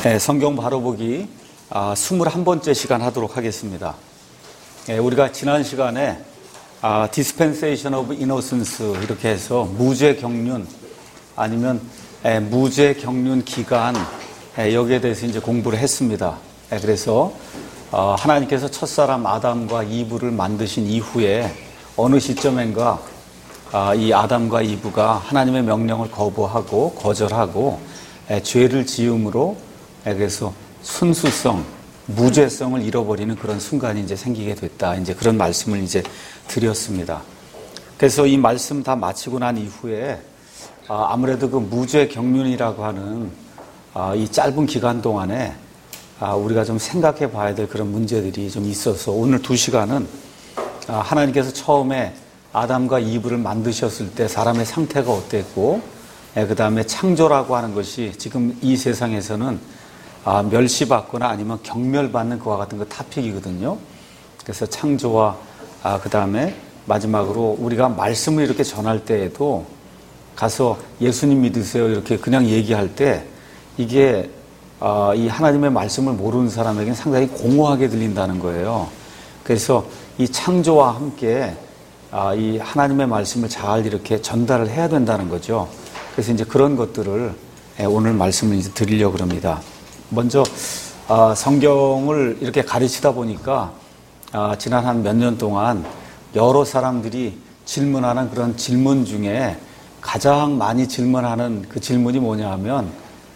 네, 성경 바로보기 21번째 시간 하도록 하겠습니다. 우리가 지난 시간에 Dispensation of Innocence 이렇게 해서 무죄 경륜 아니면 무죄 경륜 기간 여기에 대해서 이제 공부를 했습니다. 그래서 하나님께서 첫사람 아담과 이브를 만드신 이후에 어느 시점인가 이 아담과 이브가 하나님의 명령을 거부하고 거절하고 죄를 지음으로 그래서 순수성, 무죄성을 잃어버리는 그런 순간이 이제 생기게 됐다. 이제 그런 말씀을 이제 드렸습니다. 그래서 이 말씀 다 마치고 난 이후에 아무래도 그 무죄 경륜이라고 하는 이 짧은 기간 동안에 우리가 좀 생각해 봐야 될 그런 문제들이 좀 있어서 오늘 2시간은 하나님께서 처음에 아담과 이브를 만드셨을 때 사람의 상태가 어땠고 그 다음에 창조라고 하는 것이 지금 이 세상에서는 멸시받거나 아니면 경멸받는 그와 같은 그 타픽이거든요. 그래서 창조와 그 다음에 마지막으로 우리가 말씀을 이렇게 전할 때에도 가서 예수님 믿으세요 이렇게 그냥 얘기할 때 이게 이 하나님의 말씀을 모르는 사람에게는 상당히 공허하게 들린다는 거예요. 그래서 이 창조와 함께 이 하나님의 말씀을 잘 이렇게 전달을 해야 된다는 거죠. 그래서 이제 그런 것들을 오늘 말씀을 이제 드리려고 합니다. 먼저 성경을 이렇게 가르치다 보니까 지난 한 몇 년 동안 여러 사람들이 질문하는 그런 질문 중에 가장 많이 질문하는 그 질문이 뭐냐 하면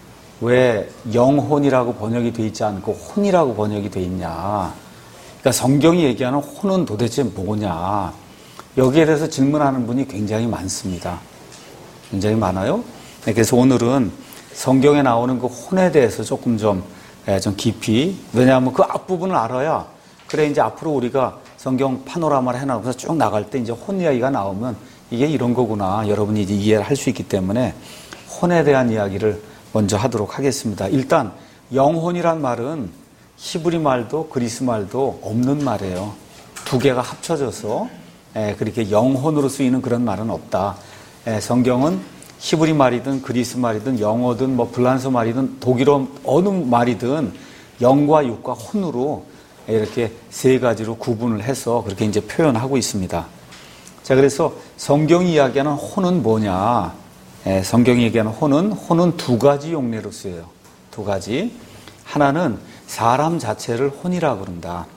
왜 영혼이라고 번역이 돼 있지 않고 혼이라고 번역이 돼 있냐. 그러니까 성경이 얘기하는 혼은 도대체 뭐냐. 여기에 대해서 질문하는 분이 굉장히 많습니다. 굉장히 많아요. 그래서 오늘은 성경에 나오는 그 혼에 대해서 조금 좀 깊이, 왜냐하면 그 앞부분을 알아야, 그래, 이제 앞으로 우리가 성경 파노라마를 해나가면서 쭉 나갈 때 이제 혼 이야기가 나오면 이게 이런 거구나. 여러분이 이제 이해를 할 수 있기 때문에 혼에 대한 이야기를 먼저 하도록 하겠습니다. 일단, 영혼이란 말은 히브리 말도 그리스 말도 없는 말이에요. 두 개가 합쳐져서 그렇게 영혼으로 쓰이는 그런 말은 없다. 성경은 히브리 말이든 그리스 말이든 영어든 뭐 불란서 말이든 독일어 어느 말이든 영과 육과 혼으로 이렇게 세 가지로 구분을 해서 그렇게 이제 표현하고 있습니다. 자, 그래서 성경이 이야기하는 혼은 뭐냐? 성경이 얘기하는 혼은 두 가지 용례로 쓰여요. 두 가지. 하나는 사람 자체를 혼이라고 그런다.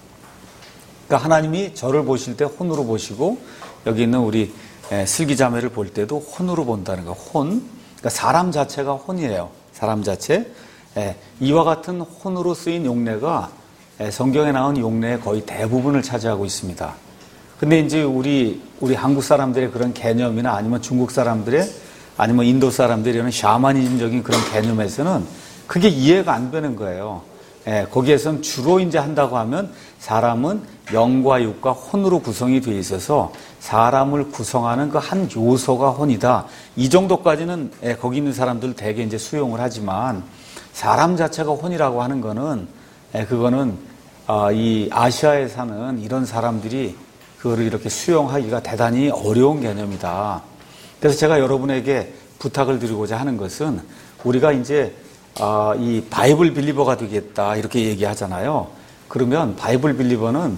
그러니까 하나님이 저를 보실 때 혼으로 보시고 여기 있는 우리 슬기자매를 볼 때도 혼으로 본다는 거. 혼. 그러니까 사람 자체가 혼이에요. 사람 자체. 이와 같은 혼으로 쓰인 용례가 성경에 나온 용례의 거의 대부분을 차지하고 있습니다. 근데 이제 우리 한국 사람들의 그런 개념이나 아니면 중국 사람들의 아니면 인도 사람들이 이런 샤머니즘적인 그런 개념에서는 그게 이해가 안 되는 거예요. 거기에선 주로 이제 한다고 하면 사람은 영과 육과 혼으로 구성이 되어 있어서 사람을 구성하는 그 한 요소가 혼이다. 이 정도까지는 거기 있는 사람들 대개 이제 수용을 하지만 사람 자체가 혼이라고 하는 거는 그거는 이 아시아에 사는 이런 사람들이 그거를 이렇게 수용하기가 대단히 어려운 개념이다. 그래서 제가 여러분에게 부탁을 드리고자 하는 것은 우리가 이제 이 바이블 빌리버가 되겠다 이렇게 얘기하잖아요. 그러면 바이블 빌리버는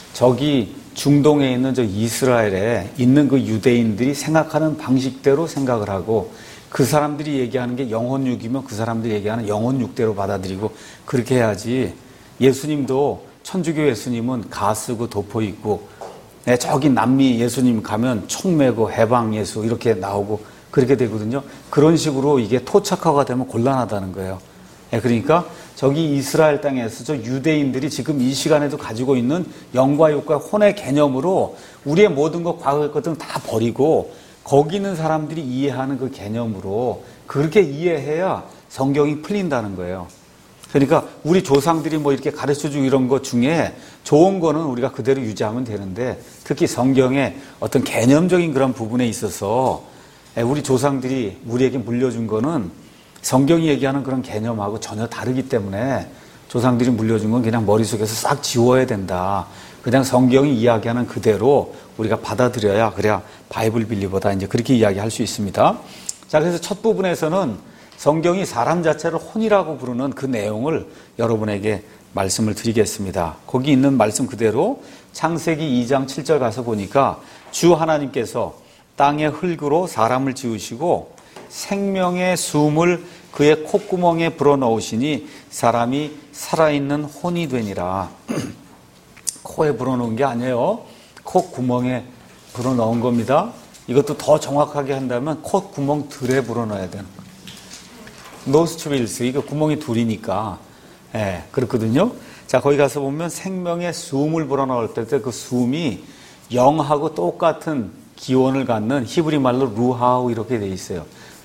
저기 중동에 있는 저 이스라엘에 있는 그 유대인들이 생각하는 방식대로 생각을 하고 그 사람들이 얘기하는 게 영혼육이면 그 사람들이 얘기하는 영혼육대로 받아들이고 그렇게 해야지. 예수님도 천주교 예수님은 가 쓰고 도포 입고 저기 남미 예수님 가면 총 메고 해방 예수 이렇게 나오고 그렇게 되거든요. 그런 식으로 이게 토착화가 되면 곤란하다는 거예요. 그러니까 저기 이스라엘 땅에서 저 유대인들이 지금 이 시간에도 가지고 있는 영과 육과 혼의 개념으로 우리의 모든 것 과거의 것들은 다 버리고 거기 있는 사람들이 이해하는 그 개념으로 그렇게 이해해야 성경이 풀린다는 거예요. 그러니까 우리 조상들이 뭐 이렇게 가르쳐주고 이런 것 중에 좋은 거는 우리가 그대로 유지하면 되는데 특히 성경의 어떤 개념적인 그런 부분에 있어서 우리 조상들이 우리에게 물려준 거는 성경이 얘기하는 그런 개념하고 전혀 다르기 때문에 조상들이 물려준 건 그냥 머릿속에서 싹 지워야 된다. 그냥 성경이 이야기하는 그대로 우리가 받아들여야 그래야 바이블 빌리버다 이제 그렇게 이야기할 수 있습니다. 자, 그래서 첫 부분에서는 성경이 사람 자체를 혼이라고 부르는 그 내용을 여러분에게 말씀을 드리겠습니다. 거기 있는 말씀 그대로 창세기 2장 7절 가서 보니까 주 하나님께서 땅의 흙으로 사람을 지으시고 생명의 숨을 그의 콧구멍에 불어넣으시니 사람이 살아있는 혼이 되니라. 코에 불어넣은 게 아니에요. 콧구멍에 불어넣은 겁니다. 이것도 더 정확하게 한다면 콧구멍 들에 불어넣어야 되는 거예요. 노스트릴스, 이거 구멍이 둘이니까. 예, 그렇거든요. 자, 거기 가서 보면 생명의 숨을 불어넣을 때 그 숨이 영하고 똑같은 기원을 갖는 히브리 말로 루하우 이렇게 돼 있어요.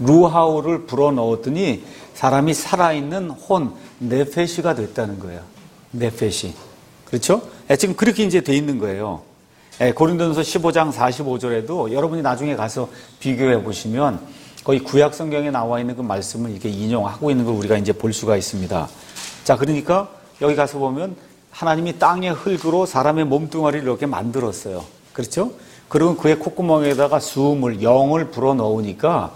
루하우를 불어넣었더니 사람이 살아있는 혼, 네페시가 됐다는 거예요. 네페시. 그렇죠? 지금 그렇게 이제 돼 있는 거예요. 고린도전서 15장 45절에도 여러분이 나중에 가서 비교해 보시면 거의 구약 성경에 나와 있는 그 말씀을 이렇게 인용하고 있는 걸 우리가 이제 볼 수가 있습니다. 자, 그러니까 여기 가서 보면 하나님이 땅의 흙으로 사람의 몸뚱아리를 이렇게 만들었어요. 그렇죠? 그리고 그의 콧구멍에다가 숨을, 영을 불어넣으니까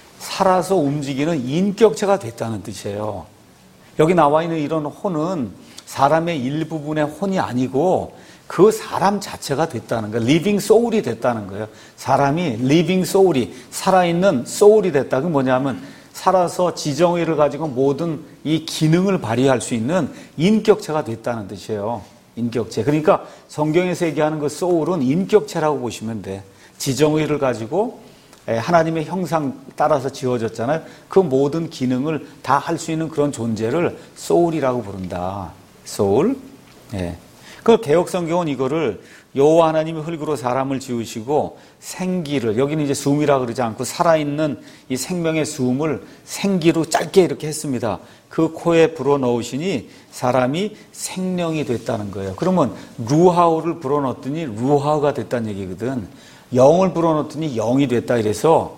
살아서 움직이는 인격체가 됐다는 뜻이에요. 여기 나와 있는 이런 혼은 사람의 일부분의 혼이 아니고 그 사람 자체가 됐다는 거예요. 리빙 소울이 됐다는 거예요. 사람이 리빙 소울이, 살아있는 소울이 됐다. 그게 뭐냐면 살아서 지정의를 가지고 모든 이 기능을 발휘할 수 있는 인격체가 됐다는 뜻이에요. 인격체. 그러니까 성경에서 얘기하는 그 소울은 인격체라고 보시면 돼. 지정의를 가지고 하나님의 형상 따라서 지어졌잖아요. 그 모든 기능을 다 할 수 있는 그런 존재를 소울이라고 부른다. 소울. 예. 그 개역 성경은 이거를 여호와 하나님이 흙으로 사람을 지으시고 생기를, 여기는 이제 숨이라 그러지 않고 살아있는 이 생명의 숨을 생기로 짧게 이렇게 했습니다. 그 코에 불어넣으시니 사람이 생명이 됐다는 거예요. 그러면 루하우를 불어넣었더니 루하우가 됐다는 얘기거든. 영을 불어넣었더니 영이 됐다 이래서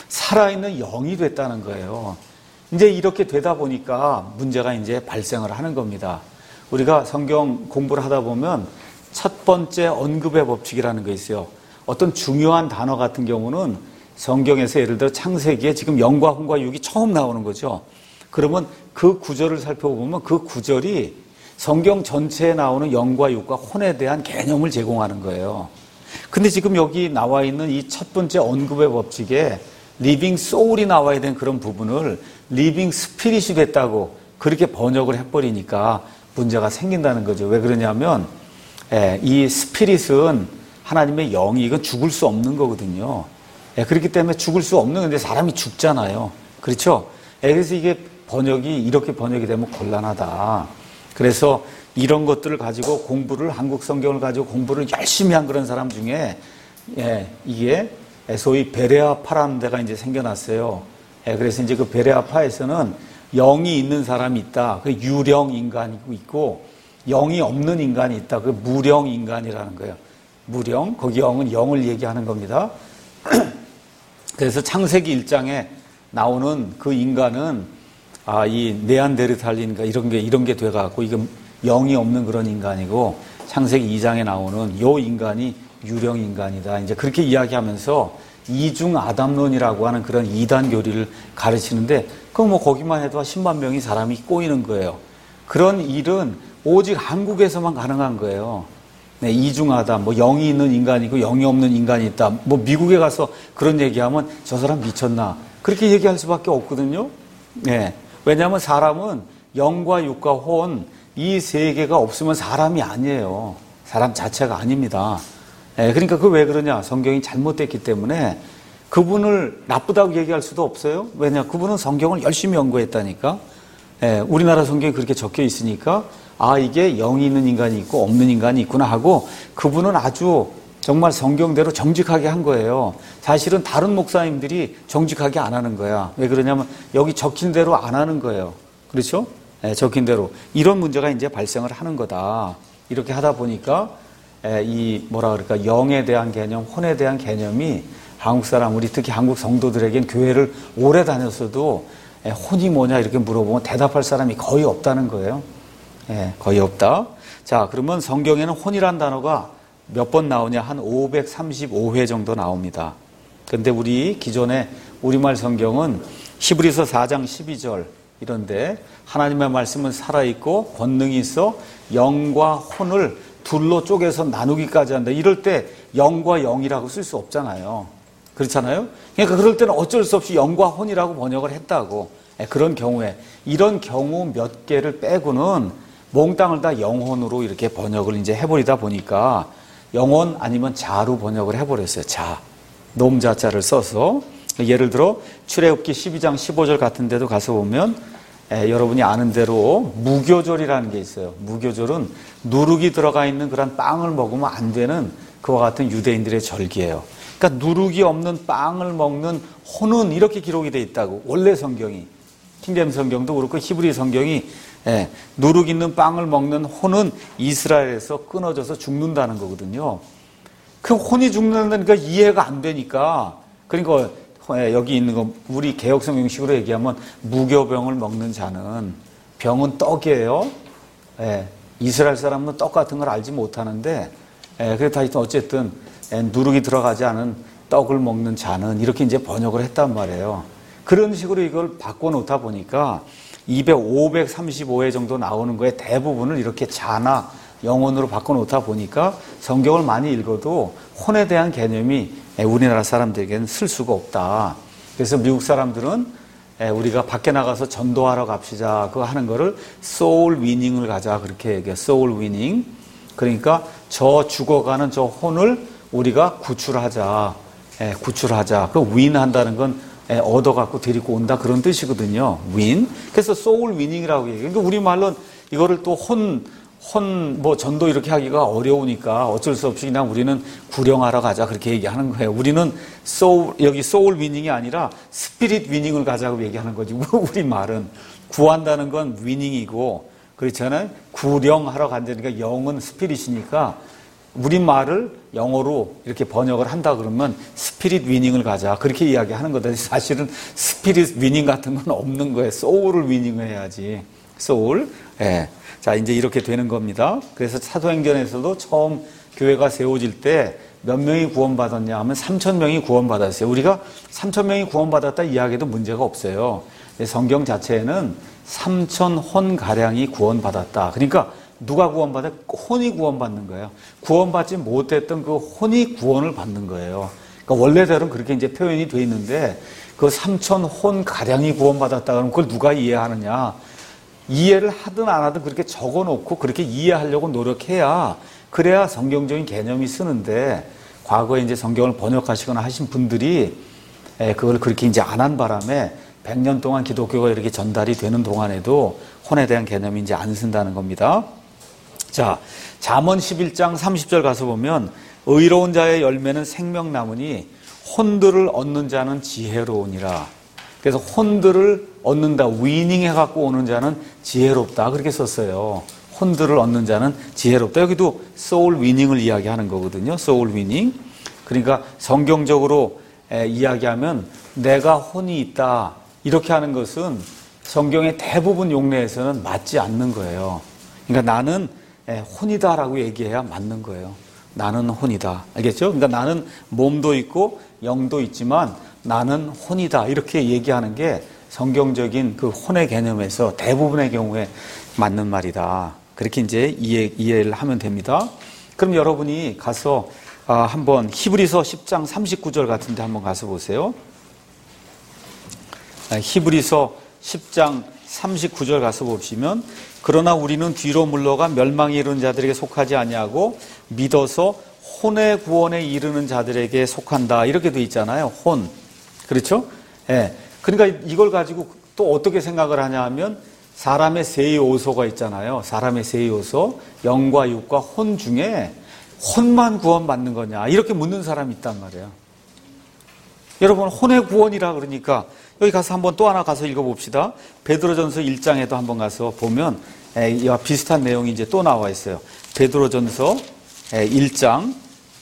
살아있는 영이 됐다는 거예요. 이제 이렇게 되다 보니까 문제가 이제 발생을 하는 겁니다. 우리가 성경 공부를 하다 보면 첫 번째 언급의 법칙이라는 게 있어요. 어떤 중요한 단어 같은 경우는 성경에서 예를 들어 창세기에 지금 영과 혼과 육이 처음 나오는 거죠. 그러면 그 구절을 살펴보면 그 구절이 성경 전체에 나오는 영과 육과 혼에 대한 개념을 제공하는 거예요. 근데 지금 여기 나와 있는 이 첫 번째 언급의 법칙에 리빙 소울이 나와야 되는 그런 부분을 리빙 스피릿이 됐다고 그렇게 번역을 해버리니까 문제가 생긴다는 거죠. 왜 그러냐면 이 스피릿은 하나님의 영이 이건 죽을 수 없는 거거든요. 그렇기 때문에 죽을 수 없는 건데 사람이 죽잖아요. 그렇죠? 그래서 이게 번역이 이렇게 번역이 되면 곤란하다. 그래서 이런 것들을 가지고 공부를 한국 성경을 가지고 공부를 열심히 한 그런 사람 중에 이게 소위 베레아파라는 데가 이제 생겨났어요. 그래서 이제 그 베레아파에서는 영이 있는 사람이 있다. 그 유령 인간이 있고 영이 없는 인간이 있다. 그 무령 인간이라는 거예요. 무령. 거기 영은 영을 얘기하는 겁니다. 그래서 창세기 1장에 나오는 그 인간은 이 네안데르탈인가 이런 게 돼갖고 이건 영이 없는 그런 인간이고 창세기 2장에 나오는 요 인간이 유령 인간이다. 이제 그렇게 이야기하면서 이중 아담론이라고 하는 그런 이단 교리를 가르치는데 그럼 뭐 거기만 해도 10만 명이 사람이 꼬이는 거예요. 그런 일은 오직 한국에서만 가능한 거예요. 네, 이중 아담, 뭐 영이 있는 인간이고 영이 없는 인간이 있다. 뭐 미국에 가서 그런 얘기하면 저 사람 미쳤나? 그렇게 얘기할 수밖에 없거든요. 네. 왜냐하면 사람은 영과 육과 혼 이 세 개가 없으면 사람이 아니에요. 사람 자체가 아닙니다. 그러니까 그 왜 그러냐? 성경이 잘못됐기 때문에 그분을 나쁘다고 얘기할 수도 없어요. 왜냐? 그분은 성경을 열심히 연구했다니까. 우리나라 성경이 그렇게 적혀 있으니까 이게 영이 있는 인간이 있고 없는 인간이 있구나 하고 그분은 아주 정말 성경대로 정직하게 한 거예요. 사실은 다른 목사님들이 정직하게 안 하는 거야. 왜 그러냐면 여기 적힌 대로 안 하는 거예요. 그렇죠? 적힌 대로. 이런 문제가 이제 발생을 하는 거다. 이렇게 하다 보니까 이 영에 대한 개념, 혼에 대한 개념이 한국 사람, 우리 특히 한국 성도들에겐 교회를 오래 다녔어도 혼이 뭐냐 이렇게 물어보면 대답할 사람이 거의 없다는 거예요. 거의 없다. 자, 그러면 성경에는 혼이란 단어가 몇 번 나오냐? 한 535회 정도 나옵니다. 근데 우리 기존의 우리말 성경은 히브리서 4장 12절 이런데 하나님의 말씀은 살아있고 권능이 있어 영과 혼을 둘로 쪼개서 나누기까지 한다. 이럴 때 영과 영이라고 쓸 수 없잖아요. 그렇잖아요. 그러니까 그럴 때는 어쩔 수 없이 영과 혼이라고 번역을 했다고. 그런 경우에 이런 경우 몇 개를 빼고는 몽땅을 다 영혼으로 이렇게 번역을 이제 해버리다 보니까 영혼 아니면 자로 번역을 해버렸어요. 자, 놈자자를 써서. 예를 들어 출애굽기 12장 15절 같은 데도 가서 보면 여러분이 아는 대로 무교절이라는 게 있어요. 무교절은 누룩이 들어가 있는 그런 빵을 먹으면 안 되는 그와 같은 유대인들의 절기예요. 그러니까 누룩이 없는 빵을 먹는 혼은 이렇게 기록이 돼 있다고. 원래 성경이 킹제임 성경도 그렇고 히브리 성경이 누룩 있는 빵을 먹는 혼은 이스라엘에서 끊어져서 죽는다는 거거든요. 그 혼이 죽는다니까 이해가 안 되니까. 그러니까 여기 있는 거 우리 개역 성경식으로 얘기하면 무교병을 먹는 자는 병은 떡이에요. 이스라엘 사람은 떡 같은 걸 알지 못하는데 그래서 하여튼 어쨌든 누룩이 들어가지 않은 떡을 먹는 자는 이렇게 이제 번역을 했단 말이에요. 그런 식으로 이걸 바꿔놓다 보니까 535회 정도 나오는 거에 대부분을 이렇게 자나 영혼으로 바꿔놓다 보니까 성경을 많이 읽어도 혼에 대한 개념이 우리나라 사람들에게는 쓸 수가 없다. 그래서 미국 사람들은 우리가 밖에 나가서 전도하러 갑시다. 그거 하는 거를 soul winning을 가자. 그렇게 얘기해요. soul winning. 그러니까 저 죽어가는 저 혼을 우리가 구출하자. 구출하자. 그 win 한다는 건 얻어갖고 데리고 온다. 그런 뜻이거든요. win. 그래서 soul winning이라고 얘기해요. 그러니까 우리말로는 이거를 또 뭐 전도 이렇게 하기가 어려우니까 어쩔 수 없이 그냥 우리는 구령하러 가자 그렇게 얘기하는 거예요. 우리는 여기 소울 위닝이 아니라 스피릿 위닝을 가자고 얘기하는 거지. 우리 말은 구한다는 건 위닝이고 그렇잖아요. 구령하러 간다니까 영은 스피릿이니까 우리 말을 영어로 이렇게 번역을 한다 그러면 스피릿 위닝을 가자 그렇게 이야기하는 거다. 사실은 스피릿 위닝 같은 건 없는 거예요. 소울을 위닝을 해야지. 소울. 자, 이제 이렇게 되는 겁니다. 그래서 사도행전에서도 처음 교회가 세워질 때 몇 명이 구원받았냐 하면 3,000명이 구원받았어요. 우리가 3,000명이 구원받았다 이야기해도 문제가 없어요. 성경 자체에는 3,000혼가량이 구원받았다. 그러니까 누가 구원받아? 혼이 구원받는 거예요. 구원받지 못했던 그 혼이 구원을 받는 거예요. 그러니까 원래대로는 그렇게 이제 표현이 돼 있는데 그 3,000혼가량이 구원받았다 그러면 그걸 누가 이해하느냐? 이해를 하든 안 하든 그렇게 적어놓고 그렇게 이해하려고 노력해야 그래야 성경적인 개념이 쓰는데 과거에 이제 성경을 번역하시거나 하신 분들이 그걸 그렇게 이제 안 한 바람에 100년 동안 기독교가 이렇게 전달이 되는 동안에도 혼에 대한 개념이 이제 안 쓴다는 겁니다. 자, 잠언 11장 30절 가서 보면 의로운 자의 열매는 생명나무니 혼들을 얻는 자는 지혜로우니라. 그래서 혼들을 얻는다, 위닝해갖고 오는 자는 지혜롭다. 그렇게 썼어요. 혼들을 얻는 자는 지혜롭다. 여기도 soul winning을 이야기하는 거거든요. soul winning. 그러니까 성경적으로 이야기하면 내가 혼이 있다. 이렇게 하는 것은 성경의 대부분 용례에서는 맞지 않는 거예요. 그러니까 나는 혼이다라고 얘기해야 맞는 거예요. 나는 혼이다. 알겠죠? 그러니까 나는 몸도 있고 영도 있지만 나는 혼이다. 이렇게 얘기하는 게 성경적인 그 혼의 개념에서 대부분의 경우에 맞는 말이다. 그렇게 이제 이해를 하면 됩니다. 그럼 여러분이 가서 한번 히브리서 10장 39절 같은 데 한번 가서 보세요. 히브리서 10장 39절 가서 보시면 그러나 우리는 뒤로 물러가 멸망에 이르는 자들에게 속하지 아니하고 믿어서 혼의 구원에 이르는 자들에게 속한다. 이렇게 돼 있잖아요. 혼. 그렇죠? 그러니까 이걸 가지고 또 어떻게 생각을 하냐 하면 사람의 세 요소가 있잖아요. 사람의 세 요소. 영과 육과 혼 중에 혼만 구원받는 거냐. 이렇게 묻는 사람이 있단 말이에요. 여러분 혼의 구원이라 그러니까 여기 가서 한번 또 하나 가서 읽어봅시다. 베드로전서 1장에도 한번 가서 보면 이와 비슷한 내용이 이제 또 나와 있어요. 베드로전서 1장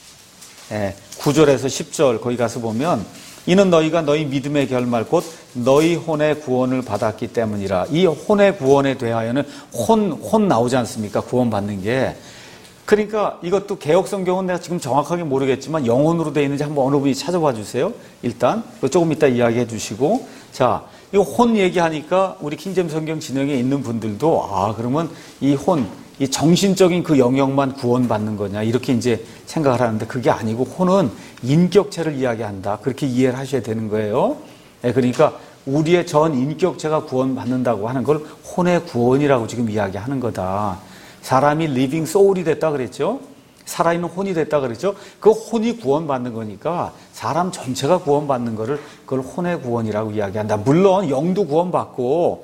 9절에서 10절 거기 가서 보면 이는 너희가 너희 믿음의 결말 곧 너희 혼의 구원을 받았기 때문이라. 이 혼의 구원에 대하여는 혼 나오지 않습니까? 구원받는 게. 그러니까 이것도 개역성경은 내가 지금 정확하게 모르겠지만 영혼으로 되어 있는지 한번 어느 분이 찾아봐 주세요. 일단 조금 이따 이야기해 주시고 자 이거 혼 얘기하니까 우리 킹제임스 성경 진영에 있는 분들도 그러면 이 혼, 이 정신적인 그 영역만 구원받는 거냐 이렇게 이제 생각을 하는데 그게 아니고 혼은 인격체를 이야기한다. 그렇게 이해를 하셔야 되는 거예요. 그러니까 우리의 전 인격체가 구원받는다고 하는 걸 혼의 구원이라고 지금 이야기하는 거다. 사람이 리빙 소울이 됐다 그랬죠. 살아있는 혼이 됐다 그랬죠. 그 혼이 구원받는 거니까 사람 전체가 구원받는 거를 그걸 혼의 구원이라고 이야기한다. 물론 영도 구원받고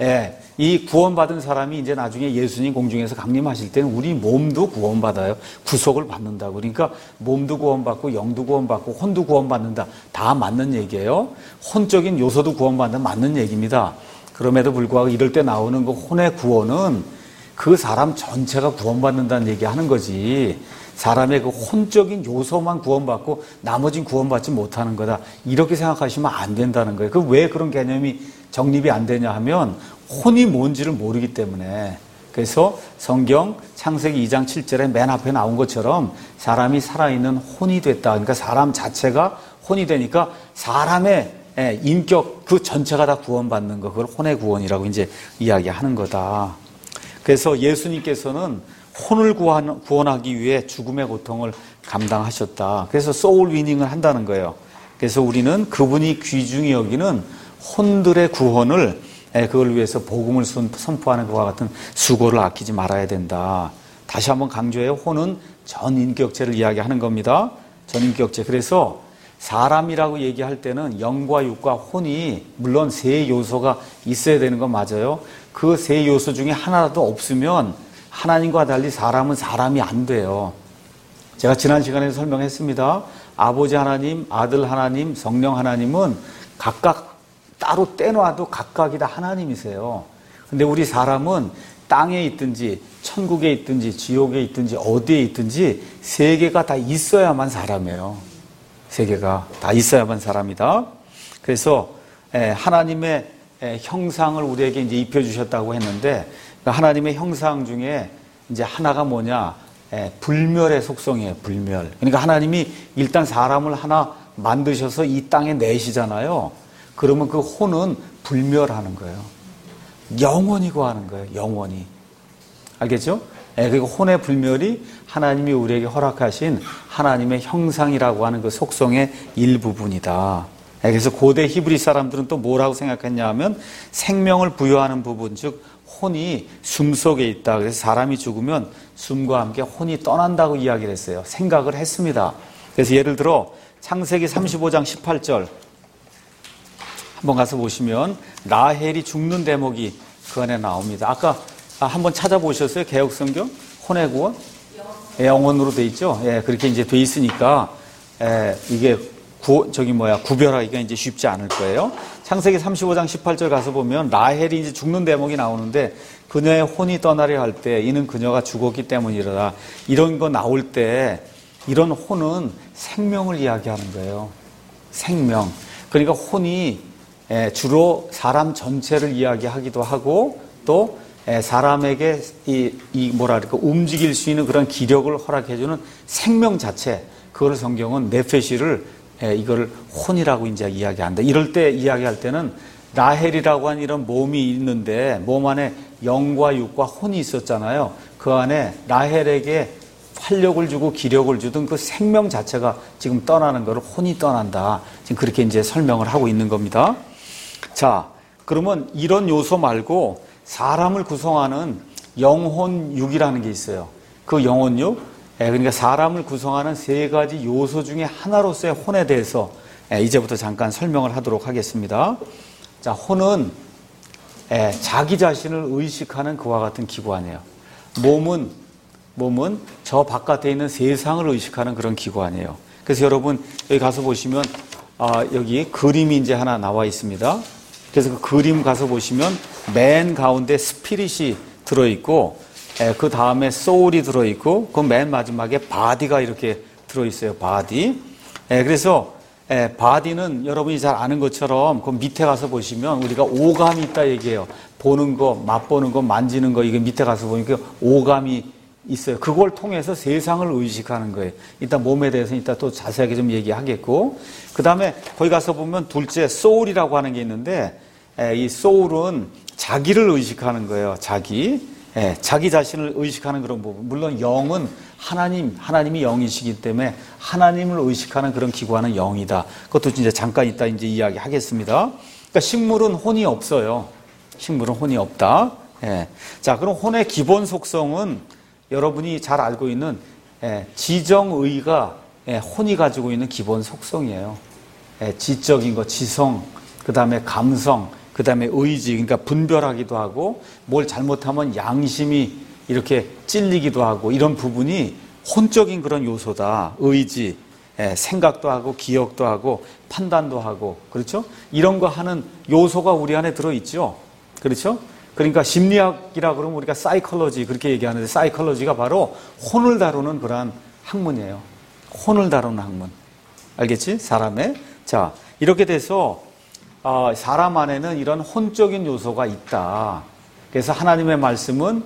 이 구원받은 사람이 이제 나중에 예수님 공중에서 강림하실 때는 우리 몸도 구원받아요. 구속을 받는다고. 그러니까 몸도 구원받고 영도 구원받고 혼도 구원받는다. 다 맞는 얘기예요. 혼적인 요소도 구원받는다. 맞는 얘기입니다. 그럼에도 불구하고 이럴 때 나오는 그 혼의 구원은 그 사람 전체가 구원받는다는 얘기하는 거지. 사람의 그 혼적인 요소만 구원받고 나머지는 구원받지 못하는 거다. 이렇게 생각하시면 안 된다는 거예요. 왜 그런 개념이 정립이 안 되냐 하면 혼이 뭔지를 모르기 때문에. 그래서 성경 창세기 2장 7절에 맨 앞에 나온 것처럼 사람이 살아있는 혼이 됐다. 그러니까 사람 자체가 혼이 되니까 사람의 인격 그 전체가 다 구원받는 거. 그걸 혼의 구원이라고 이제 이야기하는 거다. 그래서 예수님께서는 혼을 구원하기 위해 죽음의 고통을 감당하셨다. 그래서 소울 위닝을 한다는 거예요. 그래서 우리는 그분이 귀중히 여기는 혼들의 구원을 그걸 위해서 복음을 선포하는 것과 같은 수고를 아끼지 말아야 된다. 다시 한번 강조해요. 혼은 전인격체를 이야기하는 겁니다. 전인격체. 그래서 사람이라고 얘기할 때는 영과 육과 혼이 물론 세 요소가 있어야 되는 건 맞아요. 그 세 요소 중에 하나라도 없으면 하나님과 달리 사람은 사람이 안 돼요. 제가 지난 시간에 설명했습니다. 아버지 하나님, 아들 하나님, 성령 하나님은 각각 따로 떼놔도 각각이 다 하나님이세요. 근데 우리 사람은 땅에 있든지 천국에 있든지 지옥에 있든지 어디에 있든지 세 개가 다 있어야만 사람이에요. 세 개가 다 있어야만 사람이다. 그래서 하나님의 형상을 우리에게 이제 입혀주셨다고 했는데 하나님의 형상 중에 이제 하나가 뭐냐? 불멸의 속성이에요. 불멸. 그러니까 하나님이 일단 사람을 하나 만드셔서 이 땅에 내시잖아요. 그러면 그 혼은 불멸하는 거예요. 영원히 거하는 거예요. 영원히. 알겠죠? 그리고 혼의 불멸이 하나님이 우리에게 허락하신 하나님의 형상이라고 하는 그 속성의 일부분이다. 그래서 고대 히브리 사람들은 또 뭐라고 생각했냐 하면 생명을 부여하는 부분, 즉 혼이 숨 속에 있다. 그래서 사람이 죽으면 숨과 함께 혼이 떠난다고 이야기를 했어요. 생각을 했습니다. 그래서 예를 들어 창세기 35장 18절 한번 가서 보시면 라헬이 죽는 대목이 그 안에 나옵니다. 아까 한번 찾아보셨어요? 개역성경? 혼의 구원? 영원으로 돼 있죠? 그렇게 이제 돼 있으니까 이게 구별하기가 이제 쉽지 않을 거예요. 창세기 35장 18절 가서 보면 라헬이 이제 죽는 대목이 나오는데 그녀의 혼이 떠나려 할 때 이는 그녀가 죽었기 때문이라. 이런 거 나올 때 이런 혼은 생명을 이야기하는 거예요. 생명. 그러니까 혼이 주로 사람 전체를 이야기하기도 하고 또 사람에게 움직일 수 있는 그런 기력을 허락해주는 생명 자체. 그걸 성경은 네페시를 이거를 혼이라고 이제 이야기한다. 이럴 때 이야기할 때는 라헬이라고 하는 이런 몸이 있는데 몸 안에 영과 육과 혼이 있었잖아요. 그 안에 라헬에게 활력을 주고 기력을 주던 그 생명 자체가 지금 떠나는 거를 혼이 떠난다. 지금 그렇게 이제 설명을 하고 있는 겁니다. 자, 그러면 이런 요소 말고 사람을 구성하는 영혼 육이라는 게 있어요. 그 영혼 육, 그러니까 사람을 구성하는 세 가지 요소 중에 하나로서의 혼에 대해서 이제부터 잠깐 설명을 하도록 하겠습니다. 자, 혼은 자기 자신을 의식하는 그와 같은 기관이에요. 몸은 저 바깥에 있는 세상을 의식하는 그런 기관이에요. 그래서 여러분 여기 가서 보시면 여기 그림이 이제 하나 나와 있습니다. 그래서 그 그림 가서 보시면 맨 가운데 스피릿이 들어있고 그 다음에 소울이 들어있고 그 맨 마지막에 바디가 이렇게 들어있어요. 바디. 그래서 바디는 여러분이 잘 아는 것처럼 그 밑에 가서 보시면 우리가 오감이 있다 얘기해요. 보는 거, 맛보는 거, 만지는 거, 이게 밑에 가서 보니까 오감이 있어요. 그걸 통해서 세상을 의식하는 거예요. 일단 몸에 대해서는 이따 또 자세하게 좀 얘기하겠고, 그 다음에 거기 가서 보면 둘째 소울이라고 하는 게 있는데 이 soul은 자기를 의식하는 거예요. 자기 자신을 의식하는 그런 부분. 물론 영은 하나님이 영이시기 때문에 하나님을 의식하는 그런 기관은 영이다. 그것도 이제 잠깐 이따 이제 이야기하겠습니다. 그러니까 식물은 혼이 없어요. 식물은 혼이 없다. 자, 그럼 혼의 기본 속성은 여러분이 잘 알고 있는 지정의가 혼이 가지고 있는 기본 속성이에요. 지적인 거, 지성, 그 다음에 감성, 그 다음에 의지, 그러니까 분별하기도 하고 뭘 잘못하면 양심이 이렇게 찔리기도 하고 이런 부분이 혼적인 그런 요소다. 의지, 생각도 하고 기억도 하고 판단도 하고 그렇죠? 이런 거 하는 요소가 우리 안에 들어있죠. 그렇죠? 그러니까 심리학이라 그러면 우리가 사이콜로지 그렇게 얘기하는데 사이콜로지가 바로 혼을 다루는 그러한 학문이에요. 혼을 다루는 학문. 알겠지? 사람의. 자, 이렇게 돼서 사람 안에는 이런 혼적인 요소가 있다. 그래서 하나님의 말씀은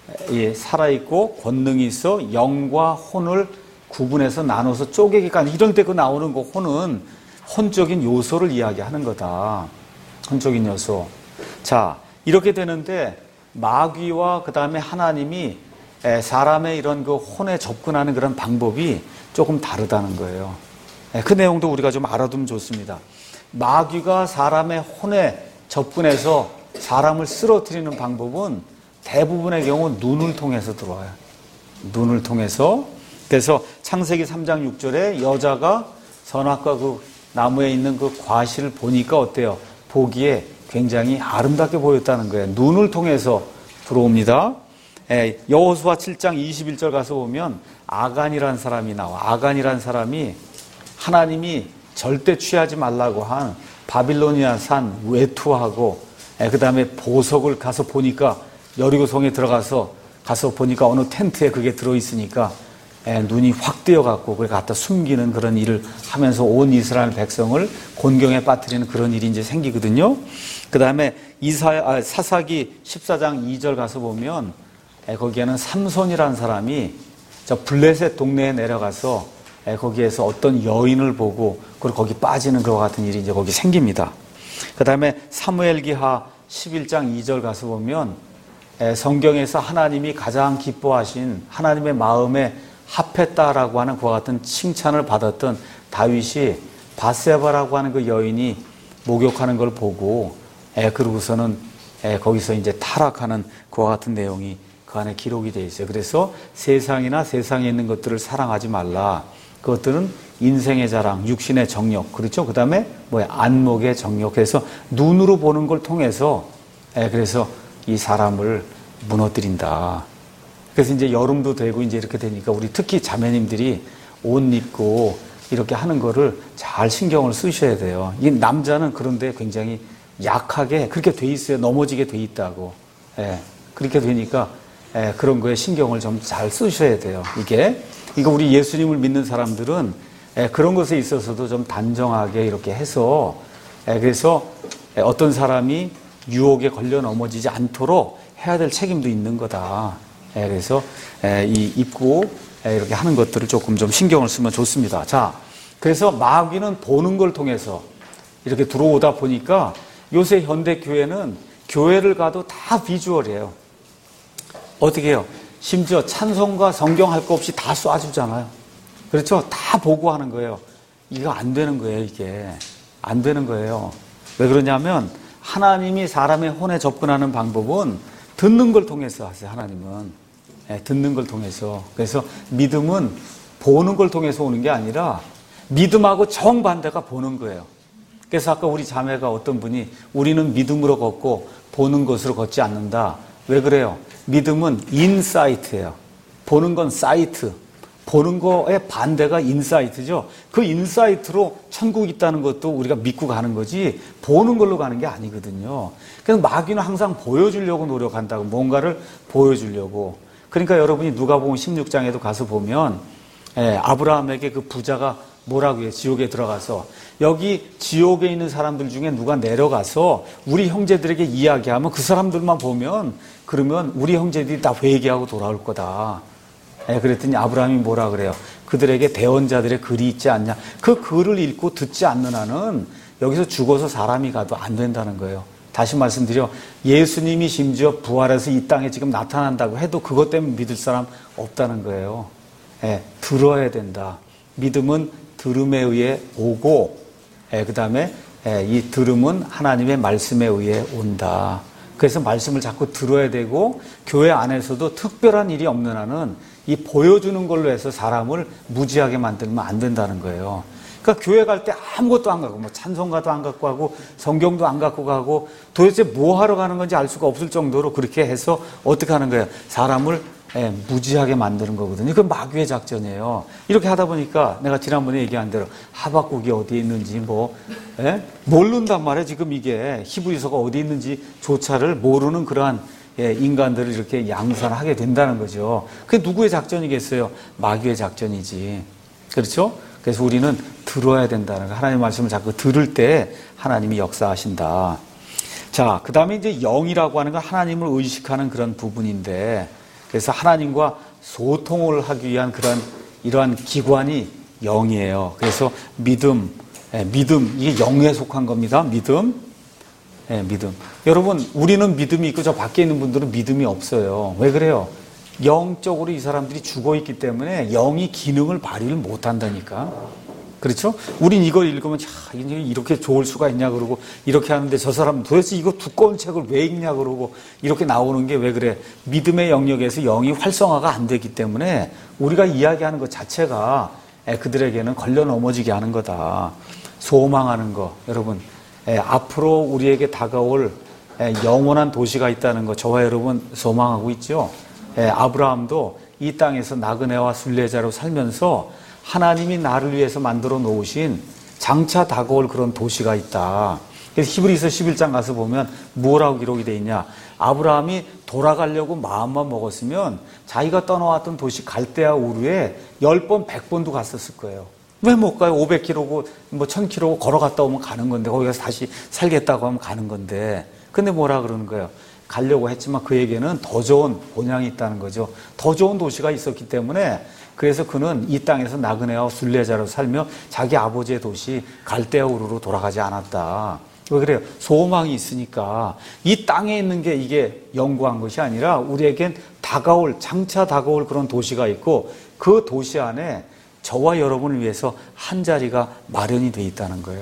살아있고 권능이 있어 영과 혼을 구분해서 나눠서 쪼개기까지 이런 때 그 나오는 그 혼은 혼적인 요소를 이야기하는 거다. 혼적인 요소. 자, 이렇게 되는데 마귀와 그 다음에 하나님이 사람의 이런 그 혼에 접근하는 그런 방법이 조금 다르다는 거예요. 그 내용도 우리가 좀 알아두면 좋습니다. 마귀가 사람의 혼에 접근해서 사람을 쓰러뜨리는 방법은 대부분의 경우 눈을 통해서 들어와요. 눈을 통해서. 그래서 창세기 3장 6절에 여자가 선악과 그 나무에 있는 그 과실을 보니까 어때요? 보기에 굉장히 아름답게 보였다는 거예요. 눈을 통해서 들어옵니다. 여호수아 7장 21절 가서 보면 아간이라는 사람이 나와. 아간이라는 사람이 하나님이 절대 취하지 말라고 한 바빌로니아 산 외투하고 그 다음에 보석을 가서 보니까 여리고성에 들어가서 보니까 어느 텐트에 그게 들어있으니까 눈이 확 뜨여갖고 그걸 갖다 숨기는 그런 일을 하면서 온 이스라엘 백성을 곤경에 빠뜨리는 그런 일이 이제 생기거든요. 그 다음에 사사기 14장 2절 가서 보면 거기에는 삼손이라는 사람이 저 블레셋 동네에 내려가서 거기에서 어떤 여인을 보고 그리고 거기 빠지는 그와 같은 일이 이제 거기 생깁니다. 그 다음에 사무엘기하 11장 2절 가서 보면 성경에서 하나님이 가장 기뻐하신 하나님의 마음에 합했다라고 하는 그와 같은 칭찬을 받았던 다윗이 바세바라고 하는 그 여인이 목욕하는 걸 보고 그러고서는 거기서 이제 타락하는 그와 같은 내용이 그 안에 기록이 되어 있어요. 그래서 세상이나 세상에 있는 것들을 사랑하지 말라. 그것들은 인생의 자랑, 육신의 정욕, 그렇죠? 그 다음에 안목의 정욕. 그래서 눈으로 보는 걸 통해서 그래서 이 사람을 무너뜨린다. 그래서 이제 여름도 되고 이제 이렇게 되니까 우리 특히 자매님들이 옷 입고 이렇게 하는 거를 잘 신경을 쓰셔야 돼요. 이 남자는 그런데 굉장히 약하게 그렇게 돼 있어요. 넘어지게 돼 있다고. 그렇게 되니까 그런 거에 신경을 좀 잘 쓰셔야 돼요. 이거 우리 예수님을 믿는 사람들은 그런 것에 있어서도 좀 단정하게 이렇게 해서 그래서 어떤 사람이 유혹에 걸려 넘어지지 않도록 해야 될 책임도 있는 거다. 그래서 입고 이렇게 하는 것들을 조금 좀 신경을 쓰면 좋습니다. 자, 그래서 마귀는 보는 걸 통해서 이렇게 들어오다 보니까 요새 현대 교회는 교회를 가도 다 비주얼이에요. 어떻게 해요? 심지어 찬송과 성경 할 거 없이 다 쏴주잖아요. 그렇죠? 다 보고 하는 거예요. 이거 안 되는 거예요, 이게. 안 되는 거예요. 왜 그러냐면 하나님이 사람의 혼에 접근하는 방법은 듣는 걸 통해서 하세요, 하나님은. 듣는 걸 통해서. 그래서 믿음은 보는 걸 통해서 오는 게 아니라 믿음하고 정반대가 보는 거예요. 그래서 아까 우리 자매가 어떤 분이 우리는 믿음으로 걷고 보는 것으로 걷지 않는다. 왜 그래요? 믿음은 인사이트예요. 보는 건 사이트. 보는 거의 반대가 인사이트죠. 그 인사이트로 천국이 있다는 것도 우리가 믿고 가는 거지 보는 걸로 가는 게 아니거든요. 그래서 마귀는 항상 보여주려고 노력한다고. 뭔가를 보여주려고. 그러니까 여러분이 누가복음 16장에도 가서 보면 아브라함에게 그 부자가 뭐라고 해요? 지옥에 들어가서 여기 지옥에 있는 사람들 중에 누가 내려가서 우리 형제들에게 이야기하면 그 사람들만 보면 그러면 우리 형제들이 다 회개하고 돌아올 거다. 그랬더니 아브라함이 뭐라 그래요? 그들에게 대언자들의 글이 있지 않냐? 그 글을 읽고 듣지 않는 한은 여기서 죽어서 사람이 가도 안 된다는 거예요. 다시 말씀드려 예수님이 심지어 부활해서 이 땅에 지금 나타난다고 해도 그것 때문에 믿을 사람 없다는 거예요. 예, 들어야 된다. 믿음은 들음에 의해 오고, 그 다음에 이 들음은 하나님의 말씀에 의해 온다. 그래서 말씀을 자꾸 들어야 되고, 교회 안에서도 특별한 일이 없는 한은 이 보여주는 걸로 해서 사람을 무지하게 만들면 안 된다는 거예요. 그러니까 교회 갈 때 아무것도 안 가고, 뭐 찬송가도 안 갖고 가고, 성경도 안 갖고 가고, 도대체 뭐 하러 가는 건지 알 수가 없을 정도로 그렇게 해서 어떻게 하는 거예요? 사람을 무지하게 만드는 거거든요. 그건 마귀의 작전이에요. 이렇게 하다 보니까 내가 지난번에 얘기한 대로 하박국이 어디에 있는지 모른단 말이에요. 지금 이게 히브리서가 어디 있는지 조차를 모르는 그러한 인간들을 이렇게 양산하게 된다는 거죠. 그게 누구의 작전이겠어요? 마귀의 작전이지. 그렇죠? 그래서 우리는 들어야 된다는 거. 하나님의 말씀을 자꾸 들을 때 하나님이 역사하신다. 자, 그 다음에 이제 영이라고 하는 건 하나님을 의식하는 그런 부분인데, 그래서 하나님과 소통을 하기 위한 이러한 기관이 영이에요. 그래서 믿음, 이게 영에 속한 겁니다. 믿음. 여러분, 우리는 믿음이 있고 저 밖에 있는 분들은 믿음이 없어요. 왜 그래요? 영적으로 이 사람들이 죽어 있기 때문에 영이 기능을 발휘를 못 한다니까. 그렇죠? 우린 이걸 읽으면 이렇게 좋을 수가 있냐 그러고 이렇게 하는데 저 사람은 도대체 이거 두꺼운 책을 왜 읽냐 그러고 이렇게 나오는 게 왜 그래? 믿음의 영역에서 영이 활성화가 안 되기 때문에 우리가 이야기하는 것 자체가 그들에게는 걸려 넘어지게 하는 거다. 소망하는 거. 여러분, 앞으로 우리에게 다가올 영원한 도시가 있다는 거 저와 여러분 소망하고 있죠? 아브라함도 이 땅에서 나그네와 순례자로 살면서 하나님이 나를 위해서 만들어 놓으신 장차 다가올 그런 도시가 있다. 그래서 히브리서 11장 가서 보면 뭐라고 기록이 되어 있냐. 아브라함이 돌아가려고 마음만 먹었으면 자기가 떠나왔던 도시 갈대아 우르에 10번, 100번도 갔었을 거예요. 왜 못 가요? 500km고 뭐 1000km고 걸어갔다 오면 가는 건데 거기 가서 다시 살겠다고 하면 가는 건데. 근데 뭐라 그러는 거예요? 가려고 했지만 그에게는 더 좋은 본향이 있다는 거죠. 더 좋은 도시가 있었기 때문에 그래서 그는 이 땅에서 나그네와 순례자로 살며 자기 아버지의 도시 갈대아 우르로 돌아가지 않았다. 왜 그래요? 소망이 있으니까. 이 땅에 있는 게 이게 영구한 것이 아니라 우리에겐 장차 다가올 그런 도시가 있고 그 도시 안에 저와 여러분을 위해서 한 자리가 마련이 돼 있다는 거예요.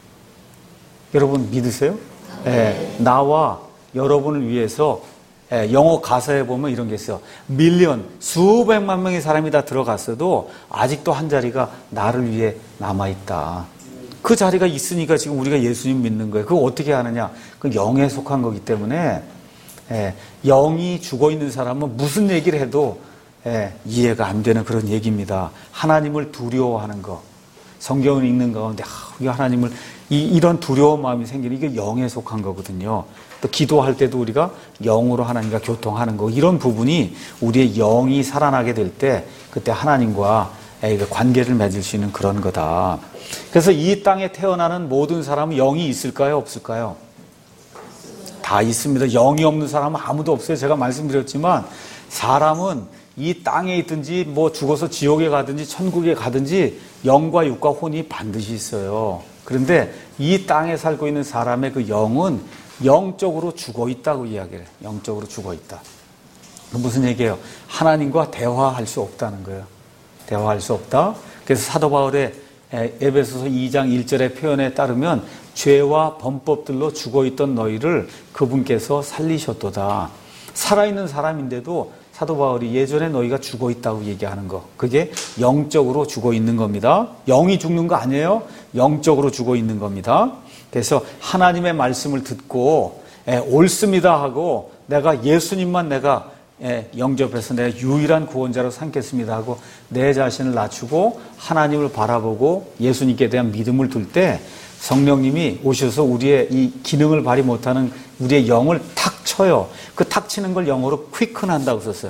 여러분 믿으세요? 네. 나와 여러분을 위해서 영어 가사에 보면 이런 게 있어요. 밀리언, 수백만 명의 사람이 다 들어갔어도 아직도 한 자리가 나를 위해 남아있다. 그 자리가 있으니까 지금 우리가 예수님 믿는 거예요. 그거 어떻게 하느냐? 그 영에 속한 거기 때문에 영이 죽어있는 사람은 무슨 얘기를 해도 이해가 안 되는 그런 얘기입니다. 하나님을 두려워하는 거. 성경을 읽는 가운데 하나님을 이런 두려운 마음이 생기는 이게 영에 속한 거거든요. 또 기도할 때도 우리가 영으로 하나님과 교통하는 거 이런 부분이 우리의 영이 살아나게 될 때 그때 하나님과 관계를 맺을 수 있는 그런 거다. 그래서 이 땅에 태어나는 모든 사람은 영이 있을까요? 없을까요? 다 있습니다. 영이 없는 사람은 아무도 없어요. 제가 말씀드렸지만 사람은 이 땅에 있든지 뭐 죽어서 지옥에 가든지 천국에 가든지 영과 육과 혼이 반드시 있어요. 그런데 이 땅에 살고 있는 사람의 그 영은 영적으로 죽어 있다고 이야기를 해요. 영적으로 죽어 있다. 무슨 얘기예요? 하나님과 대화할 수 없다는 거예요. 대화할 수 없다. 그래서 사도 바울의 에베소서 2장 1절의 표현에 따르면 죄와 범법들로 죽어 있던 너희를 그분께서 살리셨도다. 살아있는 사람인데도 사도 바울이 예전에 너희가 죽어 있다고 얘기하는 거. 그게 영적으로 죽어 있는 겁니다. 영이 죽는 거 아니에요. 영적으로 죽어 있는 겁니다. 그래서 하나님의 말씀을 듣고 옳습니다 하고 내가 예수님만 내가 영접해서 내가 유일한 구원자로 삼겠습니다 하고 내 자신을 낮추고 하나님을 바라보고 예수님께 대한 믿음을 둘 때 성령님이 오셔서 우리의 이 기능을 발휘 못하는 우리의 영을 탁 쳐요. 그 탁 치는 걸 영어로 quicken 한다고 썼어요.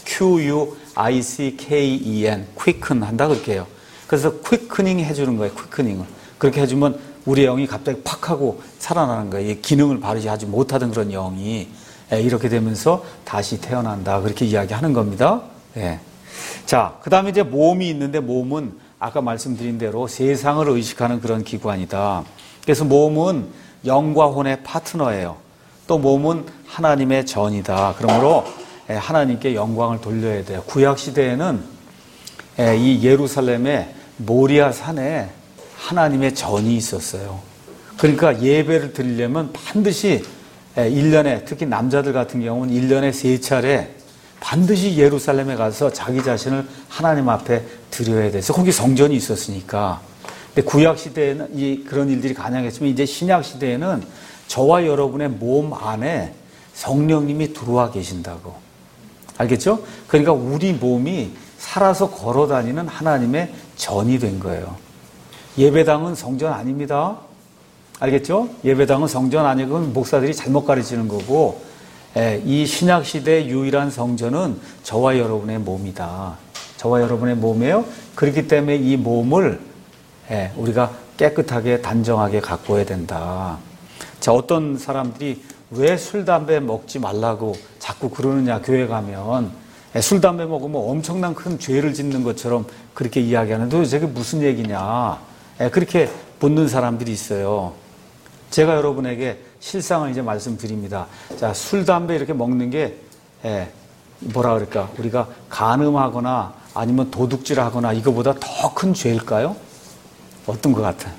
Q-U-I-C-K-E-N quicken 한다 그렇게 해요. 그래서 quickening 해주는 거예요. quickening을. 그렇게 해주면 우리의 영이 갑자기 팍 하고 살아나는 거예요. 이 기능을 발휘하지 못하던 그런 영이 이렇게 되면서 다시 태어난다. 그렇게 이야기하는 겁니다. 자, 그 다음에 이제 몸이 있는데 몸은 아까 말씀드린 대로 세상을 의식하는 그런 기관이다. 그래서 몸은 영과 혼의 파트너예요. 또 몸은 하나님의 전이다. 그러므로 하나님께 영광을 돌려야 돼요. 구약 시대에는 이 예루살렘의 모리아 산에 하나님의 전이 있었어요. 그러니까 예배를 드리려면 반드시 1년에, 특히 남자들 같은 경우는 1년에 3차례 반드시 예루살렘에 가서 자기 자신을 하나님 앞에 드려야 돼서 거기 성전이 있었으니까. 근데 구약 시대에는 그런 일들이 가능했지만 이제 신약 시대에는 저와 여러분의 몸 안에 성령님이 들어와 계신다고. 알겠죠? 그러니까 우리 몸이 살아서 걸어 다니는 하나님의 전이 된 거예요. 예배당은 성전 아닙니다. 알겠죠? 예배당은 성전 아니고 목사들이 잘못 가르치는 거고, 이 신약 시대의 유일한 성전은 저와 여러분의 몸이다. 저와 여러분의 몸이에요. 그렇기 때문에 이 몸을 우리가 깨끗하게 단정하게 가꿔야 된다. 자, 어떤 사람들이 왜 술, 담배 먹지 말라고 자꾸 그러느냐, 교회 가면. 술, 담배 먹으면 엄청난 큰 죄를 짓는 것처럼 그렇게 이야기하는데 저게 무슨 얘기냐. 그렇게 묻는 사람들이 있어요. 제가 여러분에게 실상을 이제 말씀드립니다. 자, 술, 담배 이렇게 먹는 게, 뭐라 그럴까. 우리가 간음하거나 아니면 도둑질하거나 이거보다 더 큰 죄일까요? 어떤 것 같아요?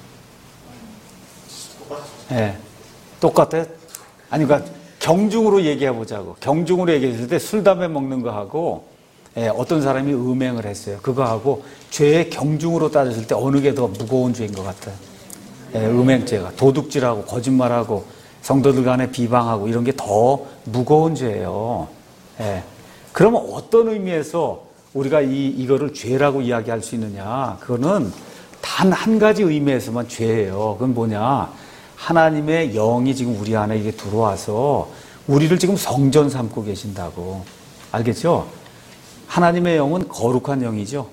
똑같아요? 아니, 그러니까 경중으로 얘기해 보자고. 경중으로 얘기했을 때 술, 담배 먹는 거하고 어떤 사람이 음행을 했어요. 그거하고 죄의 경중으로 따졌을 때 어느 게 더 무거운 죄인 것 같아요? 음행죄가. 도둑질하고 거짓말하고 성도들 간에 비방하고 이런 게 더 무거운 죄예요. 그러면 어떤 의미에서 우리가 이거를 죄라고 이야기할 수 있느냐? 그거는 단 한 가지 의미에서만 죄예요. 그건 뭐냐? 하나님의 영이 지금 우리 안에 이게 들어와서 우리를 지금 성전 삼고 계신다고. 알겠죠? 하나님의 영은 거룩한 영이죠.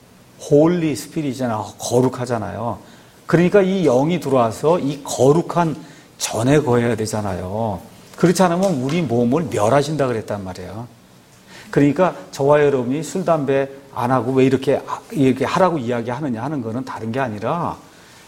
홀리 스피릿이잖아요. 거룩하잖아요. 그러니까 이 영이 들어와서 이 거룩한 전에 거해야 되잖아요. 그렇지 않으면 우리 몸을 멸하신다 그랬단 말이에요. 그러니까 저와 여러분이 술, 담배 안 하고 왜 이렇게 하라고 이야기하느냐 하는 거는 다른 게 아니라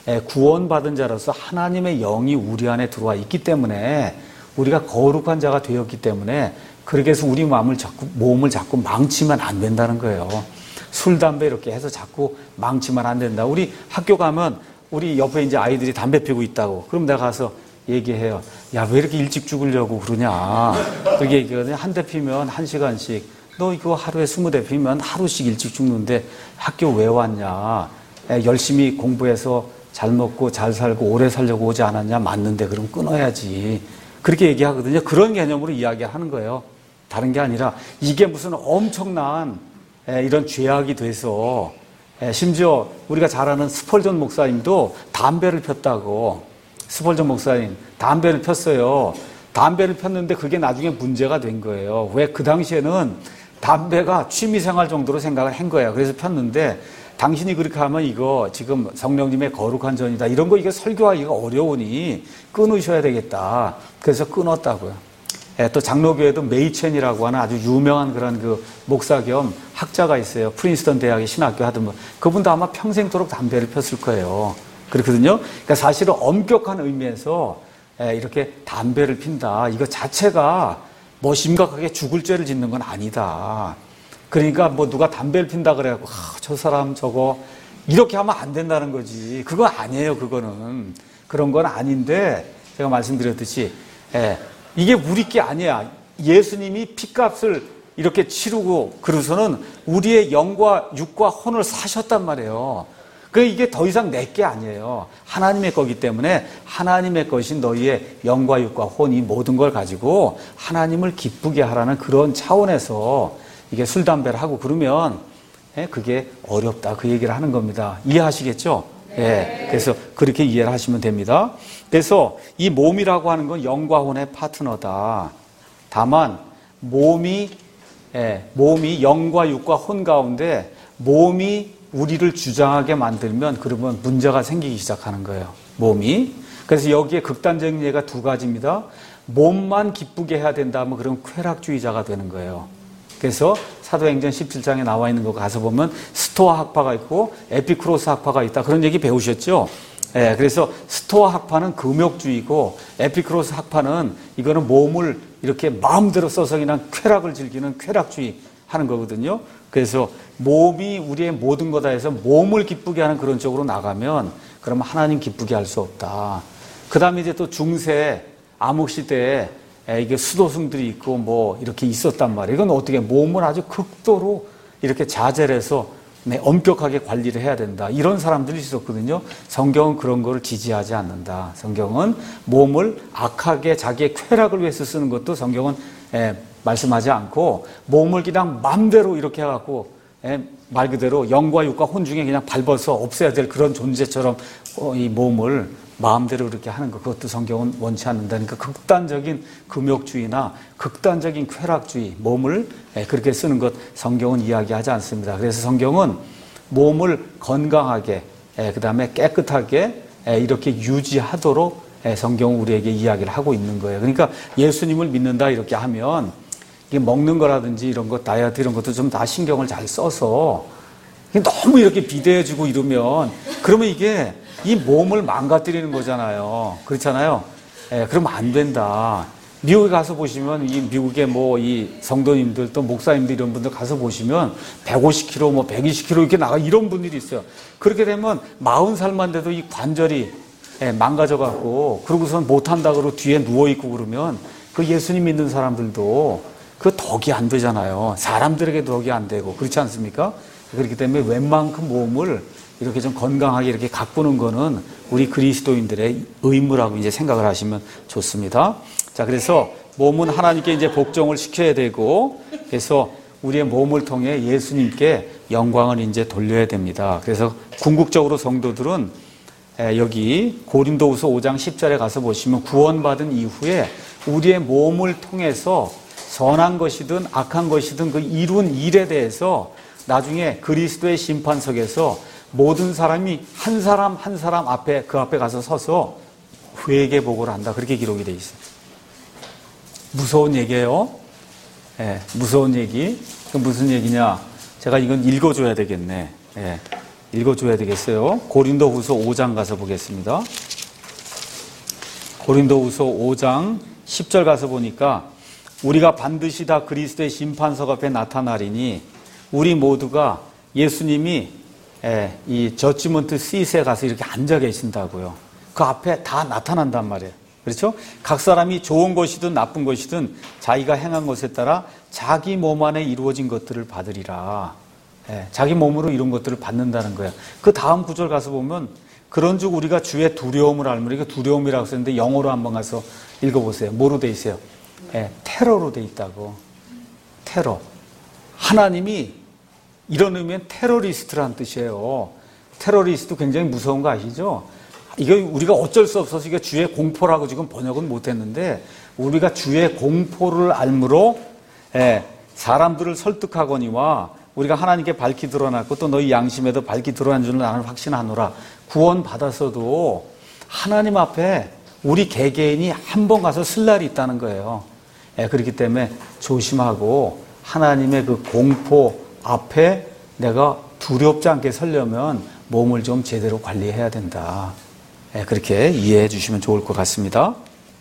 구원받은 자로서 하나님의 영이 우리 안에 들어와 있기 때문에 우리가 거룩한 자가 되었기 때문에 그렇게 해서 우리 몸을 자꾸 망치면 안 된다는 거예요. 술, 담배 이렇게 해서 자꾸 망치면 안 된다. 우리 학교 가면 우리 옆에 이제 아이들이 담배 피우고 있다고. 그럼 내가 가서 얘기해요. 야, 왜 이렇게 일찍 죽으려고 그러냐. 그렇게 얘기하거든요. 한 대 피면 1시간씩. 너 이거 하루에 20대 피면 하루씩 일찍 죽는데 학교 왜 왔냐. 열심히 공부해서 잘 먹고 잘 살고 오래 살려고 오지 않았냐. 맞는데 그럼 끊어야지. 그렇게 얘기하거든요. 그런 개념으로 이야기하는 거예요. 다른 게 아니라 이게 무슨 엄청난 이런 죄악이 돼서 심지어 우리가 잘 아는 스펄전 목사님도 담배를 폈다고. 스펄전 목사님 담배를 폈어요. 담배를 폈는데 그게 나중에 문제가 된 거예요. 왜? 그 당시에는 담배가 취미생활 정도로 생각을 한 거예요. 그래서 폈는데 당신이 그렇게 하면 이거 지금 성령님의 거룩한 전이다. 이런 거 이게 설교하기가 어려우니 끊으셔야 되겠다. 그래서 끊었다고요. 또 장로교에도 메이첸이라고 하는 아주 유명한 그런 그 목사 겸 학자가 있어요. 프린스턴 대학의 신학교 하던 분. 그분도 아마 평생토록 담배를 폈을 거예요. 그렇거든요. 그러니까 사실은 엄격한 의미에서 이렇게 담배를 핀다. 이거 자체가 뭐 심각하게 죽을 죄를 짓는 건 아니다. 그러니까 뭐 누가 담배를 핀다 그래갖고 저 사람 저거 이렇게 하면 안 된다는 거지. 그거 아니에요. 그거는. 그런 건 아닌데 제가 말씀드렸듯이 이게 우리 게 아니야. 예수님이 피값을 이렇게 치르고 그러고서는 우리의 영과 육과 혼을 사셨단 말이에요. 그러니까 이게 더 이상 내 게 아니에요. 하나님의 거기 때문에 하나님의 것인 너희의 영과 육과 혼 이 모든 걸 가지고 하나님을 기쁘게 하라는 그런 차원에서 이게 술, 담배를 하고 그러면 그게 어렵다. 그 얘기를 하는 겁니다. 이해하시겠죠? 네. 그래서 그렇게 이해를 하시면 됩니다. 그래서 이 몸이라고 하는 건 영과 혼의 파트너다. 다만 몸이 영과 육과 혼 가운데 몸이 우리를 주장하게 만들면 그러면 문제가 생기기 시작하는 거예요. 몸이. 그래서 여기에 극단적인 예가 두 가지입니다. 몸만 기쁘게 해야 된다면 그럼 쾌락주의자가 되는 거예요. 그래서 사도행전 17장에 나와 있는 거 가서 보면 스토아 학파가 있고 에피쿠로스 학파가 있다. 그런 얘기 배우셨죠? 예, 그래서 스토아 학파는 금욕주의고 에피크로스 학파는 이거는 몸을 이렇게 마음대로 써서 그냥 쾌락을 즐기는 쾌락주의 하는 거거든요. 그래서 몸이 우리의 모든 거다 해서 몸을 기쁘게 하는 그런 쪽으로 나가면 그러면 하나님 기쁘게 할 수 없다. 그 다음에 이제 또 중세 암흑시대에 이게 수도승들이 있고 뭐 이렇게 있었단 말이에요. 이건 어떻게 몸을 아주 극도로 이렇게 자제를 해서 엄격하게 관리를 해야 된다. 이런 사람들이 있었거든요. 성경은 그런 거를 지지하지 않는다. 성경은 몸을 악하게 자기의 쾌락을 위해서 쓰는 것도 성경은 말씀하지 않고 몸을 그냥 마음대로 이렇게 해갖고 말 그대로 영과 육과 혼 중에 그냥 밟아서 없애야 될 그런 존재처럼 이 몸을 마음대로 이렇게 하는 것, 그것도 성경은 원치 않는다니까 극단적인 금욕주의나 극단적인 쾌락주의, 몸을 그렇게 쓰는 것 성경은 이야기하지 않습니다. 그래서 성경은 몸을 건강하게, 그 다음에 깨끗하게 이렇게 유지하도록 성경은 우리에게 이야기를 하고 있는 거예요. 그러니까 예수님을 믿는다 이렇게 하면 이게 먹는 거라든지 이런 것, 다이어트 이런 것도 좀 다 신경을 잘 써서 너무 이렇게 비대해지고 이러면 그러면 이게 이 몸을 망가뜨리는 거잖아요. 그렇잖아요. 그러면 안 된다. 미국에 가서 보시면 이 미국의 뭐 이 성도님들 또 목사님들 이런 분들 가서 보시면 150kg 뭐 120kg 이렇게 나가 이런 분들이 있어요. 그렇게 되면 40살만 돼도 이 관절이 망가져 갖고 그러고선 못 한다 그러고 뒤에 누워 있고 그러면 그 예수님 믿는 사람들도 그 덕이 안 되잖아요. 사람들에게 덕이 안 되고 그렇지 않습니까? 그렇기 때문에 웬만큼 몸을 이렇게 좀 건강하게 이렇게 가꾸는 거는 우리 그리스도인들의 의무라고 이제 생각을 하시면 좋습니다. 자, 그래서 몸은 하나님께 이제 복종을 시켜야 되고, 그래서 우리의 몸을 통해 예수님께 영광을 이제 돌려야 됩니다. 그래서 궁극적으로 성도들은 여기 고린도후서 5장 10절에 가서 보시면 구원받은 이후에 우리의 몸을 통해서 선한 것이든 악한 것이든 그 이룬 일에 대해서 나중에 그리스도의 심판석에서 모든 사람이 한 사람 한 사람 앞에 그 앞에 가서 서서 회개 보고를 한다. 그렇게 기록이 돼 있어요. 무서운 얘기예요. 무서운 얘기. 그 무슨 얘기냐? 제가 이건 읽어줘야 되겠네. 읽어줘야 되겠어요. 고린도후서 5장 가서 보겠습니다. 고린도후서 5장 10절 가서 보니까 우리가 반드시 다 그리스도의 심판석 앞에 나타나리니 우리 모두가 예수님이 이 저지먼트 시트에 가서 이렇게 앉아 계신다고요. 그 앞에 다 나타난단 말이에요. 그렇죠? 각 사람이 좋은 것이든 나쁜 것이든 자기가 행한 것에 따라 자기 몸 안에 이루어진 것들을 받으리라. 자기 몸으로 이룬 것들을 받는다는 거예요. 그 다음 구절 가서 보면 그런즉 우리가 주의 두려움을 알므로, 이거 두려움이라고 썼는데 영어로 한번 가서 읽어보세요. 뭐로 돼 있어요? 테러로 돼 있다고. 테러. 하나님이 이런 의미엔 테러리스트라는 뜻이에요. 테러리스트 굉장히 무서운 거 아시죠? 이거 우리가 어쩔 수 없어서 이게 주의 공포라고 지금 번역은 못했는데 우리가 주의 공포를 알므로 사람들을 설득하거니와 우리가 하나님께 밝히 드러났고 또 너희 양심에도 밝히 드러난 줄을 나는 확신하노라. 구원 받았어도 하나님 앞에 우리 개개인이 한 번 가서 쓸 날이 있다는 거예요. 그렇기 때문에 조심하고 하나님의 그 공포 앞에 내가 두렵지 않게 서려면 몸을 좀 제대로 관리해야 된다. 그렇게 이해해 주시면 좋을 것 같습니다.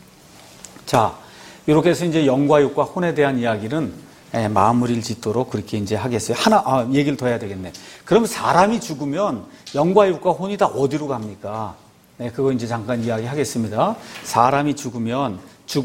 자, 이렇게 해서 이제 영과 육과 혼에 대한 이야기는 마무리를 짓도록 그렇게 이제 하겠어요. 얘기를 더 해야 되겠네. 그럼 사람이 죽으면 영과 육과 혼이 다 어디로 갑니까? 그거 이제 잠깐 이야기 하겠습니다. 사람이 죽으면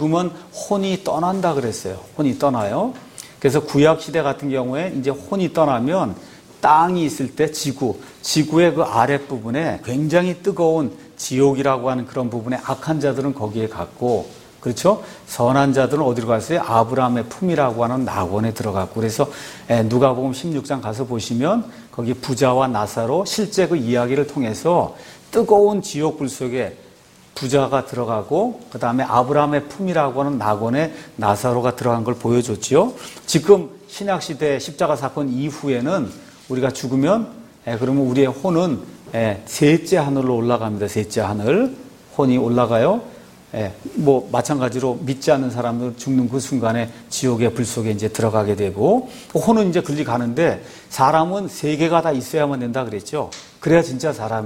혼이 떠난다 그랬어요. 혼이 떠나요. 그래서 구약시대 같은 경우에 이제 혼이 떠나면 땅이 있을 때 지구의 그 아랫부분에 굉장히 뜨거운 지옥이라고 하는 그런 부분에 악한 자들은 거기에 갔고, 그렇죠? 선한 자들은 어디로 갔어요? 아브라함의 품이라고 하는 낙원에 들어갔고, 그래서 누가복음 16장 가서 보시면 거기 부자와 나사로 실제 그 이야기를 통해서 뜨거운 지옥불 속에 부자가 들어가고 그 다음에 아브라함의 품이라고 하는 낙원에 나사로가 들어간 걸 보여줬지요. 지금 신약시대 십자가 사건 이후에는 우리가 죽으면 그러면 우리의 혼은 셋째 하늘로 올라갑니다. 셋째 하늘 혼이 올라가요. 뭐 마찬가지로 믿지 않는 사람들 죽는 그 순간에 지옥의 불 속에 이제 들어가게 되고 혼은 이제 글리 가는데 사람은 세 개가 다 있어야만 된다 그랬죠. 그래야 진짜 사람이에요.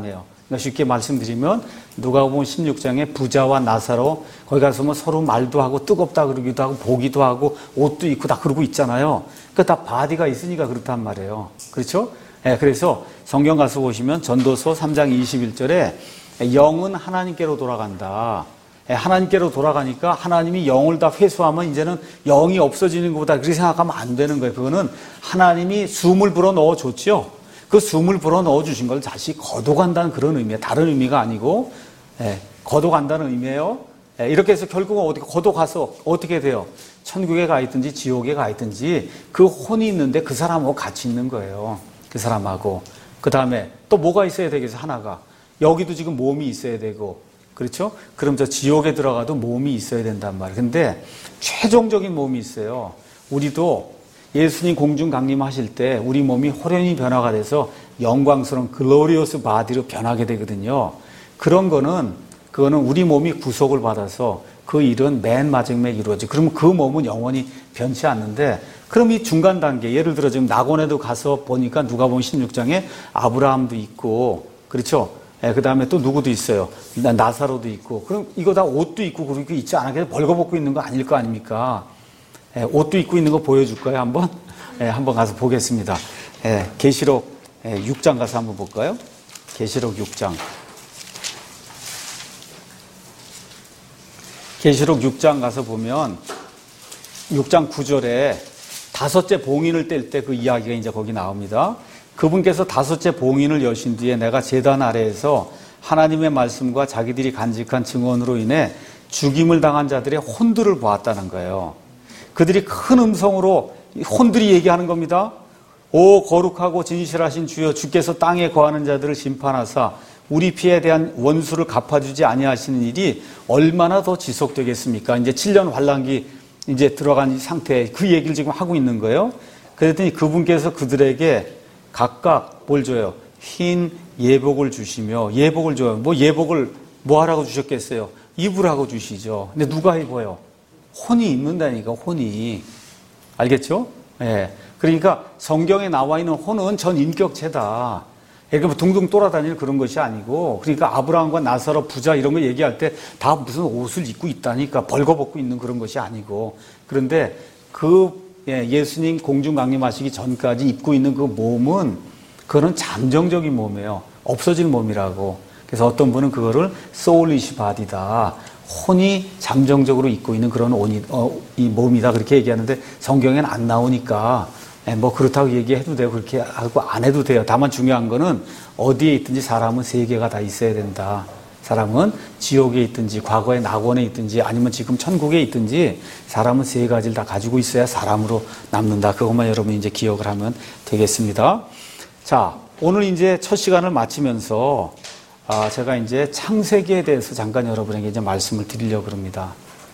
그러니까 쉽게 말씀드리면 누가복음 16장에 부자와 나사로 거기 가서 뭐 서로 말도 하고 뜨겁다 그러기도 하고 보기도 하고 옷도 입고 다 그러고 있잖아요. 그러니까 다 바디가 있으니까 그렇단 말이에요. 그렇죠? 예, 그래서 성경 가서 보시면 전도서 3장 21절에 영은 하나님께로 돌아간다. 하나님께로 돌아가니까 하나님이 영을 다 회수하면 이제는 영이 없어지는 것보다 그렇게 생각하면 안 되는 거예요. 그거는 하나님이 숨을 불어 넣어 줬죠. 그 숨을 불어 넣어 주신 걸 다시 거둬간다는 그런 의미예요. 다른 의미가 아니고 거둬간다는 의미예요. 이렇게 해서 결국은 어떻게 거둬가서 어떻게 돼요? 천국에 가 있든지 지옥에 가 있든지 그 혼이 있는데 그 사람하고 같이 있는 거예요. 그 사람하고. 그 다음에 또 뭐가 있어야 되겠어요? 하나가. 여기도 지금 몸이 있어야 되고, 그렇죠? 그럼 저 지옥에 들어가도 몸이 있어야 된단 말이에요. 근데 최종적인 몸이 있어요. 우리도 예수님 공중 강림하실 때 우리 몸이 호련히 변화가 돼서 영광스러운 글로리오스 바디로 변하게 되거든요. 그거는 우리 몸이 구속을 받아서 그 일은 맨 마지막에 이루어져. 그러면 그 몸은 영원히 변치 않는데, 그럼 이 중간 단계, 예를 들어 지금 낙원에도 가서 보니까 누가복음 16장에 아브라함도 있고, 그렇죠? 그 다음에 또 누구도 있어요. 나사로도 있고. 그럼 이거 다 옷도 있고 그렇게 있지 않아? 그냥 벌거벗고 있는 거 아닐 거 아닙니까? 옷도 입고 있는 거 보여줄까요? 한번? 한번 가서 보겠습니다. 계시록 6장 가서 한번 볼까요? 계시록 6장. 계시록 6장 가서 보면 6장 9절에 다섯째 봉인을 뗄 때 그 이야기가 이제 거기 나옵니다. 그분께서 다섯째 봉인을 여신 뒤에 내가 제단 아래에서 하나님의 말씀과 자기들이 간직한 증언으로 인해 죽임을 당한 자들의 혼들을 보았다는 거예요. 그들이 큰 음성으로 혼들이 얘기하는 겁니다. 오 거룩하고 진실하신 주여, 주께서 땅에 거하는 자들을 심판하사 우리 피에 대한 원수를 갚아주지 아니하시는 일이 얼마나 더 지속되겠습니까? 이제 7년 환란기 이제 들어간 상태에 그 얘기를 지금 하고 있는 거예요. 그랬더니 그분께서 그들에게 각각 뭘 줘요? 흰 예복을 주시며, 예복을 줘요. 뭐 예복을 뭐 하라고 주셨겠어요? 입으라고 주시죠. 근데 누가 입어요? 혼이 입는다니까, 혼이. 알겠죠? 예. 그러니까 성경에 나와 있는 혼은 전 인격체다. 그러니까 뭐 둥둥 돌아다닐 그런 것이 아니고, 그러니까 아브라함과 나사로 부자 이런 거 얘기할 때 다 무슨 옷을 입고 있다니까, 벌거벗고 있는 그런 것이 아니고. 그런데 예수님 공중 강림하시기 전까지 입고 있는 그 몸은 그거는 잠정적인 몸이에요. 없어질 몸이라고. 그래서 어떤 분은 그거를 소울리시 바디다. 혼이 잠정적으로 입고 있는 그런 이 몸이다. 그렇게 얘기하는데 성경에는 안 나오니까 뭐 그렇다고 얘기해도 되고 그렇게 하고 안 해도 돼요. 다만 중요한 거는 어디에 있든지 사람은 세 개가 다 있어야 된다. 사람은 지옥에 있든지 과거의 낙원에 있든지 아니면 지금 천국에 있든지 사람은 세 가지를 다 가지고 있어야 사람으로 남는다. 그것만 여러분이 이제 기억을 하면 되겠습니다. 자, 오늘 이제 첫 시간을 마치면서 제가 이제 창세기에 대해서 잠깐 여러분에게 이제 말씀을 드리려고 합니다.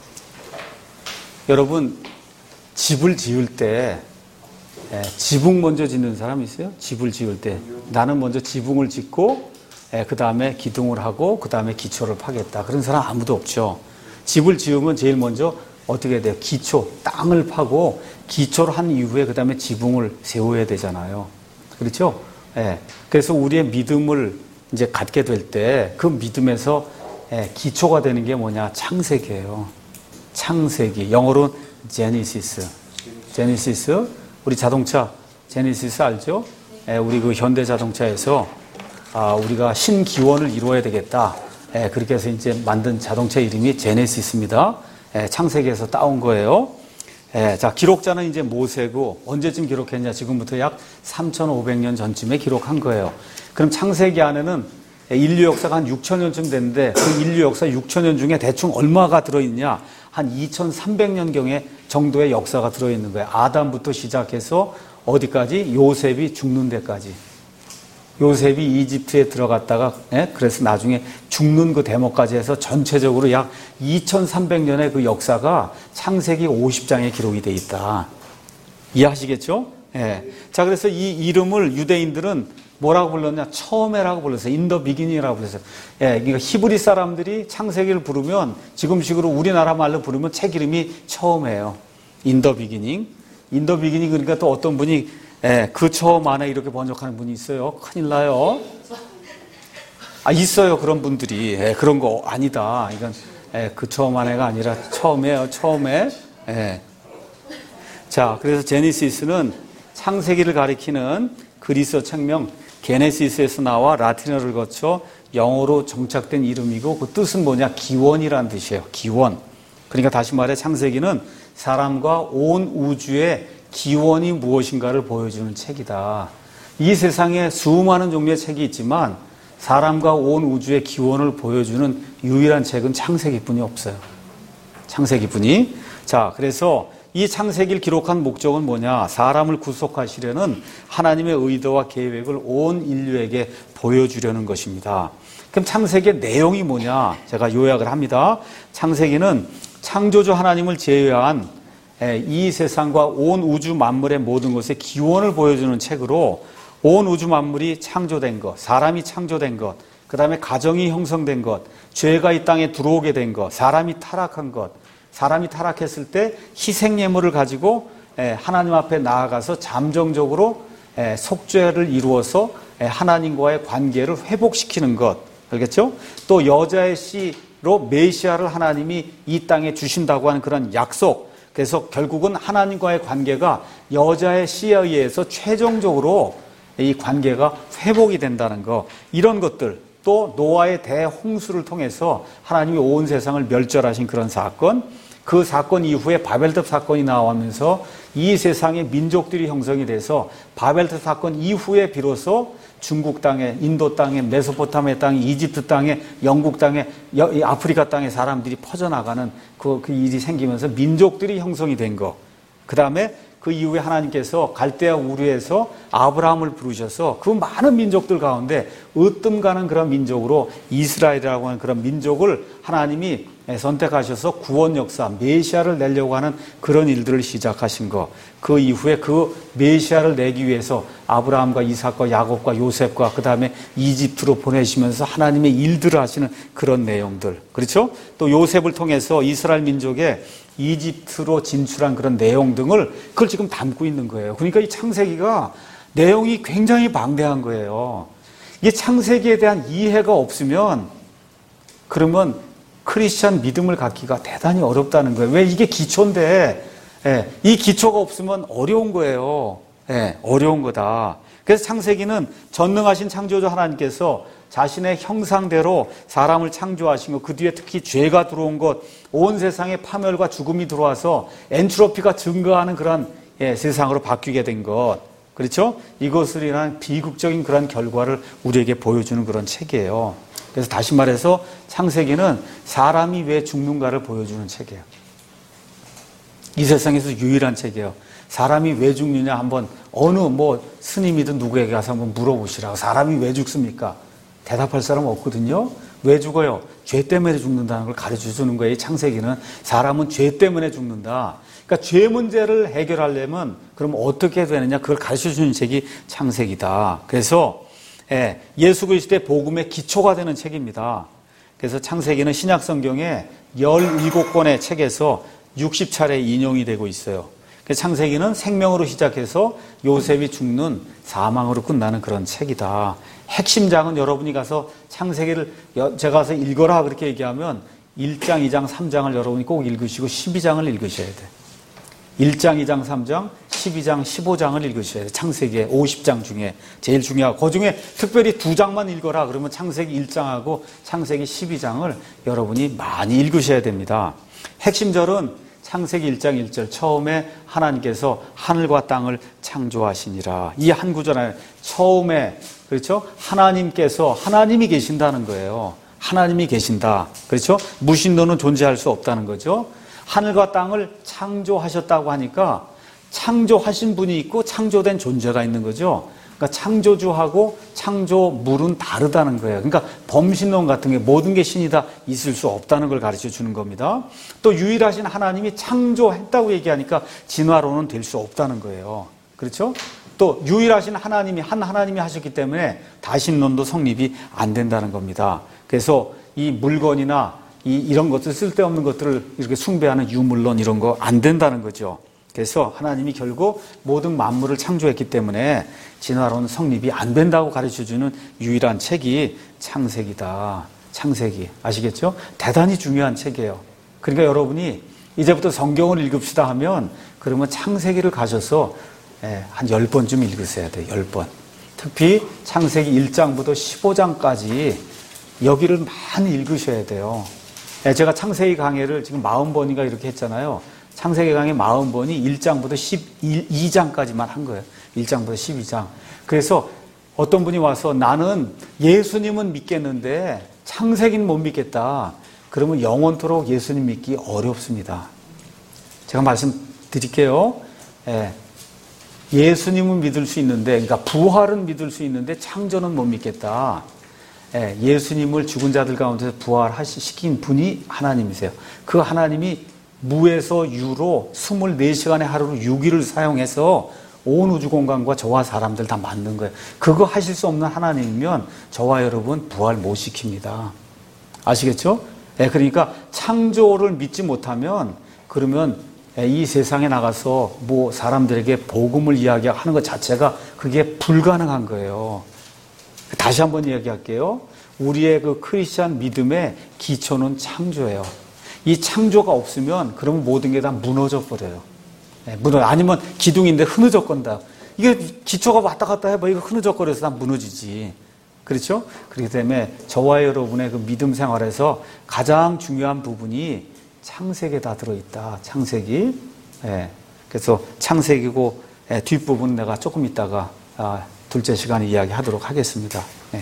여러분, 집을 지을 때 지붕 먼저 짓는 사람 있어요? 집을 지을 때 나는 먼저 지붕을 짓고 그 다음에 기둥을 하고 그 다음에 기초를 파겠다. 그런 사람 아무도 없죠. 집을 지으면 제일 먼저 어떻게 해야 돼요? 기초, 땅을 파고 기초를 한 이후에 그 다음에 지붕을 세워야 되잖아요. 그렇죠? 그래서 우리의 믿음을 이제 갖게 될 때 그 믿음에서 기초가 되는 게 뭐냐? 창세기예요. 창세기. 영어로는 제네시스. 제네시스. 우리 자동차 제네시스 알죠? 우리 그 현대 자동차에서 우리가 신기원을 이루어야 되겠다. 그렇게 해서 이제 만든 자동차 이름이 제네시스입니다. 창세기에서 따온 거예요. 자, 기록자는 이제 모세고 언제쯤 기록했냐? 지금부터 약 3,500년 전쯤에 기록한 거예요. 그럼 창세기 안에는 인류 역사가 한 6,000년쯤 됐는데 그 인류 역사 6,000년 중에 대충 얼마가 들어있냐? 한 2,300년경의 정도의 역사가 들어있는 거예요. 아담부터 시작해서 어디까지? 요셉이 죽는 데까지. 요셉이 이집트에 들어갔다가 그래서 나중에 죽는 그 대목까지 해서 전체적으로 약 2300년의 그 역사가 창세기 50장에 기록이 돼 있다. 이해하시겠죠? 자, 그래서 이 이름을 유대인들은 뭐라고 불렀냐? 처음에라고 불렀어요. In the beginning이라고 불렀어요. 그러니까 히브리 사람들이 창세기를 부르면 지금식으로 우리나라 말로 부르면 책 이름이 처음이에요. In the beginning. In the beginning 그러니까 또 어떤 분이 그 처음 안에 이렇게 번역하는 분이 있어요. 큰일 나요. 있어요. 그런 분들이. 그런 거 아니다. 이건 그 처음 한 해가 아니라 처음에요. 처음에. 자, 그래서 제네시스는 창세기를 가리키는 그리스어 책명 게네시스에서 나와 라틴어를 거쳐 영어로 정착된 이름이고 그 뜻은 뭐냐? 기원이라는 뜻이에요. 기원. 그러니까 다시 말해 창세기는 사람과 온 우주의 기원이 무엇인가를 보여주는 책이다. 이 세상에 수많은 종류의 책이 있지만 사람과 온 우주의 기원을 보여주는 유일한 책은 창세기뿐이 없어요. 창세기뿐이. 자, 그래서 이 창세기를 기록한 목적은 뭐냐? 사람을 구속하시려는 하나님의 의도와 계획을 온 인류에게 보여주려는 것입니다. 그럼 창세기의 내용이 뭐냐? 제가 요약을 합니다. 창세기는 창조주 하나님을 제외한 이 세상과 온 우주 만물의 모든 것의 기원을 보여주는 책으로 온 우주 만물이 창조된 것, 사람이 창조된 것, 그 다음에 가정이 형성된 것, 죄가 이 땅에 들어오게 된 것, 사람이 타락한 것, 사람이 타락했을 때 희생 예물을 가지고 하나님 앞에 나아가서 잠정적으로 속죄를 이루어서 하나님과의 관계를 회복시키는 것, 알겠죠? 또 여자의 씨로 메시아를 하나님이 이 땅에 주신다고 하는 그런 약속. 그래서 결국은 하나님과의 관계가 여자의 씨에 의해서 최종적으로 이 관계가 회복이 된다는 거, 이런 것들. 또 노아의 대홍수를 통해서 하나님이 온 세상을 멸절하신 그런 사건, 그 사건 이후에 바벨탑 사건이 나오면서 이 세상의 민족들이 형성이 돼서 바벨탑 사건 이후에 비로소 중국 땅에, 인도 땅에, 메소포타미아 땅에, 이집트 땅에, 영국 땅에, 아프리카 땅에 사람들이 퍼져나가는 그 일이 생기면서 민족들이 형성이 된 거. 그 다음에 그 이후에 하나님께서 갈대아 우르에서 아브라함을 부르셔서 그 많은 민족들 가운데 으뜸가는 그런 민족으로 이스라엘이라고 하는 그런 민족을 하나님이 선택하셔서 구원 역사, 메시아를 내려고 하는 그런 일들을 시작하신 거. 그 이후에 그 메시아를 내기 위해서 아브라함과 이삭과 야곱과 요셉과 그 다음에 이집트로 보내시면서 하나님의 일들을 하시는 그런 내용들. 그렇죠? 또 요셉을 통해서 이스라엘 민족의 이집트로 진출한 그런 내용 등을 그걸 지금 담고 있는 거예요. 그러니까 이 창세기가 내용이 굉장히 방대한 거예요. 이게 창세기에 대한 이해가 없으면 그러면 크리스찬 믿음을 갖기가 대단히 어렵다는 거예요. 왜? 이게 기초인데 이 기초가 없으면 어려운 거예요. 어려운 거다. 그래서 창세기는 전능하신 창조주 하나님께서 자신의 형상대로 사람을 창조하신 것, 그 뒤에 특히 죄가 들어온 것, 온 세상에 파멸과 죽음이 들어와서 엔트로피가 증가하는 그런 세상으로 바뀌게 된 것, 그렇죠? 이것을 인한 비극적인 그런 결과를 우리에게 보여주는 그런 책이에요. 그래서 다시 말해서 창세기는 사람이 왜 죽는가를 보여주는 책이에요. 이 세상에서 유일한 책이에요. 사람이 왜 죽느냐 한번 어느 스님이든 누구에게 가서 한번 물어보시라고. 사람이 왜 죽습니까? 대답할 사람 없거든요. 왜 죽어요? 죄 때문에 죽는다는 걸 가르쳐주는 거예요. 이 창세기는 사람은 죄 때문에 죽는다. 그러니까 죄 문제를 해결하려면 그럼 어떻게 되느냐 그걸 가르쳐주는 책이 창세기다. 그래서 예수 그리스도의 복음의 기초가 되는 책입니다. 그래서 창세기는 신약 성경에 17권의 책에서 60차례 인용이 되고 있어요. 창세기는 생명으로 시작해서 요셉이 죽는 사망으로 끝나는 그런 책이다. 핵심장은 여러분이 가서 창세기를 제가 가서 읽어라 그렇게 얘기하면 1장, 2장, 3장을 여러분이 꼭 읽으시고 12장을 읽으셔야 돼요. 1장, 2장, 3장, 12장, 15장을 읽으셔야 돼요. 창세기의 50장 중에 제일 중요하고 그 중에 특별히 2장만 읽어라 그러면 창세기 1장하고 창세기 12장을 여러분이 많이 읽으셔야 됩니다. 핵심절은 창세기 1장 1절 처음에 하나님께서 하늘과 땅을 창조하시니라. 이 한 구절 안에 처음에 그렇죠? 하나님이 계신다는 거예요. 하나님이 계신다. 그렇죠? 무신론은 존재할 수 없다는 거죠. 하늘과 땅을 창조하셨다고 하니까 창조하신 분이 있고 창조된 존재가 있는 거죠. 그러니까 창조주하고 창조물은 다르다는 거예요. 그러니까 범신론 같은 게 모든 게 신이다 있을 수 없다는 걸 가르쳐 주는 겁니다. 또 유일하신 하나님이 창조했다고 얘기하니까 진화론은 될 수 없다는 거예요. 그렇죠? 또 유일하신 하나님이 하셨기 때문에 다신론도 성립이 안 된다는 겁니다. 그래서 이 물건이나 이런 것들 쓸데없는 것들을 이렇게 숭배하는 유물론 이런 거 안 된다는 거죠. 그래서 하나님이 결국 모든 만물을 창조했기 때문에 진화론 성립이 안 된다고 가르쳐주는 유일한 책이 창세기다. 창세기. 아시겠죠? 대단히 중요한 책이에요. 그러니까 여러분이 이제부터 성경을 읽읍시다 하면 그러면 창세기를 가셔서 한 10번쯤 읽으셔야 돼요. 10번. 특히 창세기 1장부터 15장까지 여기를 많이 읽으셔야 돼요. 제가 창세기 강의를 지금 40번인가 이렇게 했잖아요. 창세기 강의 40번이 1장부터 12장까지만 한 거예요. 1장부터 12장. 그래서 어떤 분이 와서 나는 예수님은 믿겠는데 창세기는 못 믿겠다. 그러면 영원토록 예수님 믿기 어렵습니다. 제가 말씀드릴게요. 예수님은 믿을 수 있는데, 그러니까 부활은 믿을 수 있는데 창조는 못 믿겠다. 예수님을 죽은 자들 가운데서 부활시킨 분이 하나님이세요. 그 하나님이 무에서 유로 24시간의 하루로 6일을 사용해서 온 우주 공간과 저와 사람들 다 만든 거예요. 그거 하실 수 없는 하나님이면 저와 여러분 부활 못 시킵니다. 아시겠죠? 그러니까 창조를 믿지 못하면 그러면 이 세상에 나가서 뭐 사람들에게 복음을 이야기하는 것 자체가 그게 불가능한 거예요. 다시 한번 이야기할게요. 우리의 그 크리스찬 믿음의 기초는 창조예요. 이 창조가 없으면 그러면 모든 게 다 무너져 버려요. 아니면 기둥인데 흐느적건다. 이게 기초가 왔다 갔다 해봐. 이거 흐느적거려서 다 무너지지. 그렇죠? 그렇기 때문에 저와 여러분의 그 믿음 생활에서 가장 중요한 부분이 창세기에 다 들어있다. 창세기. 그래서 창세기고 뒷부분 내가 조금 있다가 둘째 시간에 이야기하도록 하겠습니다.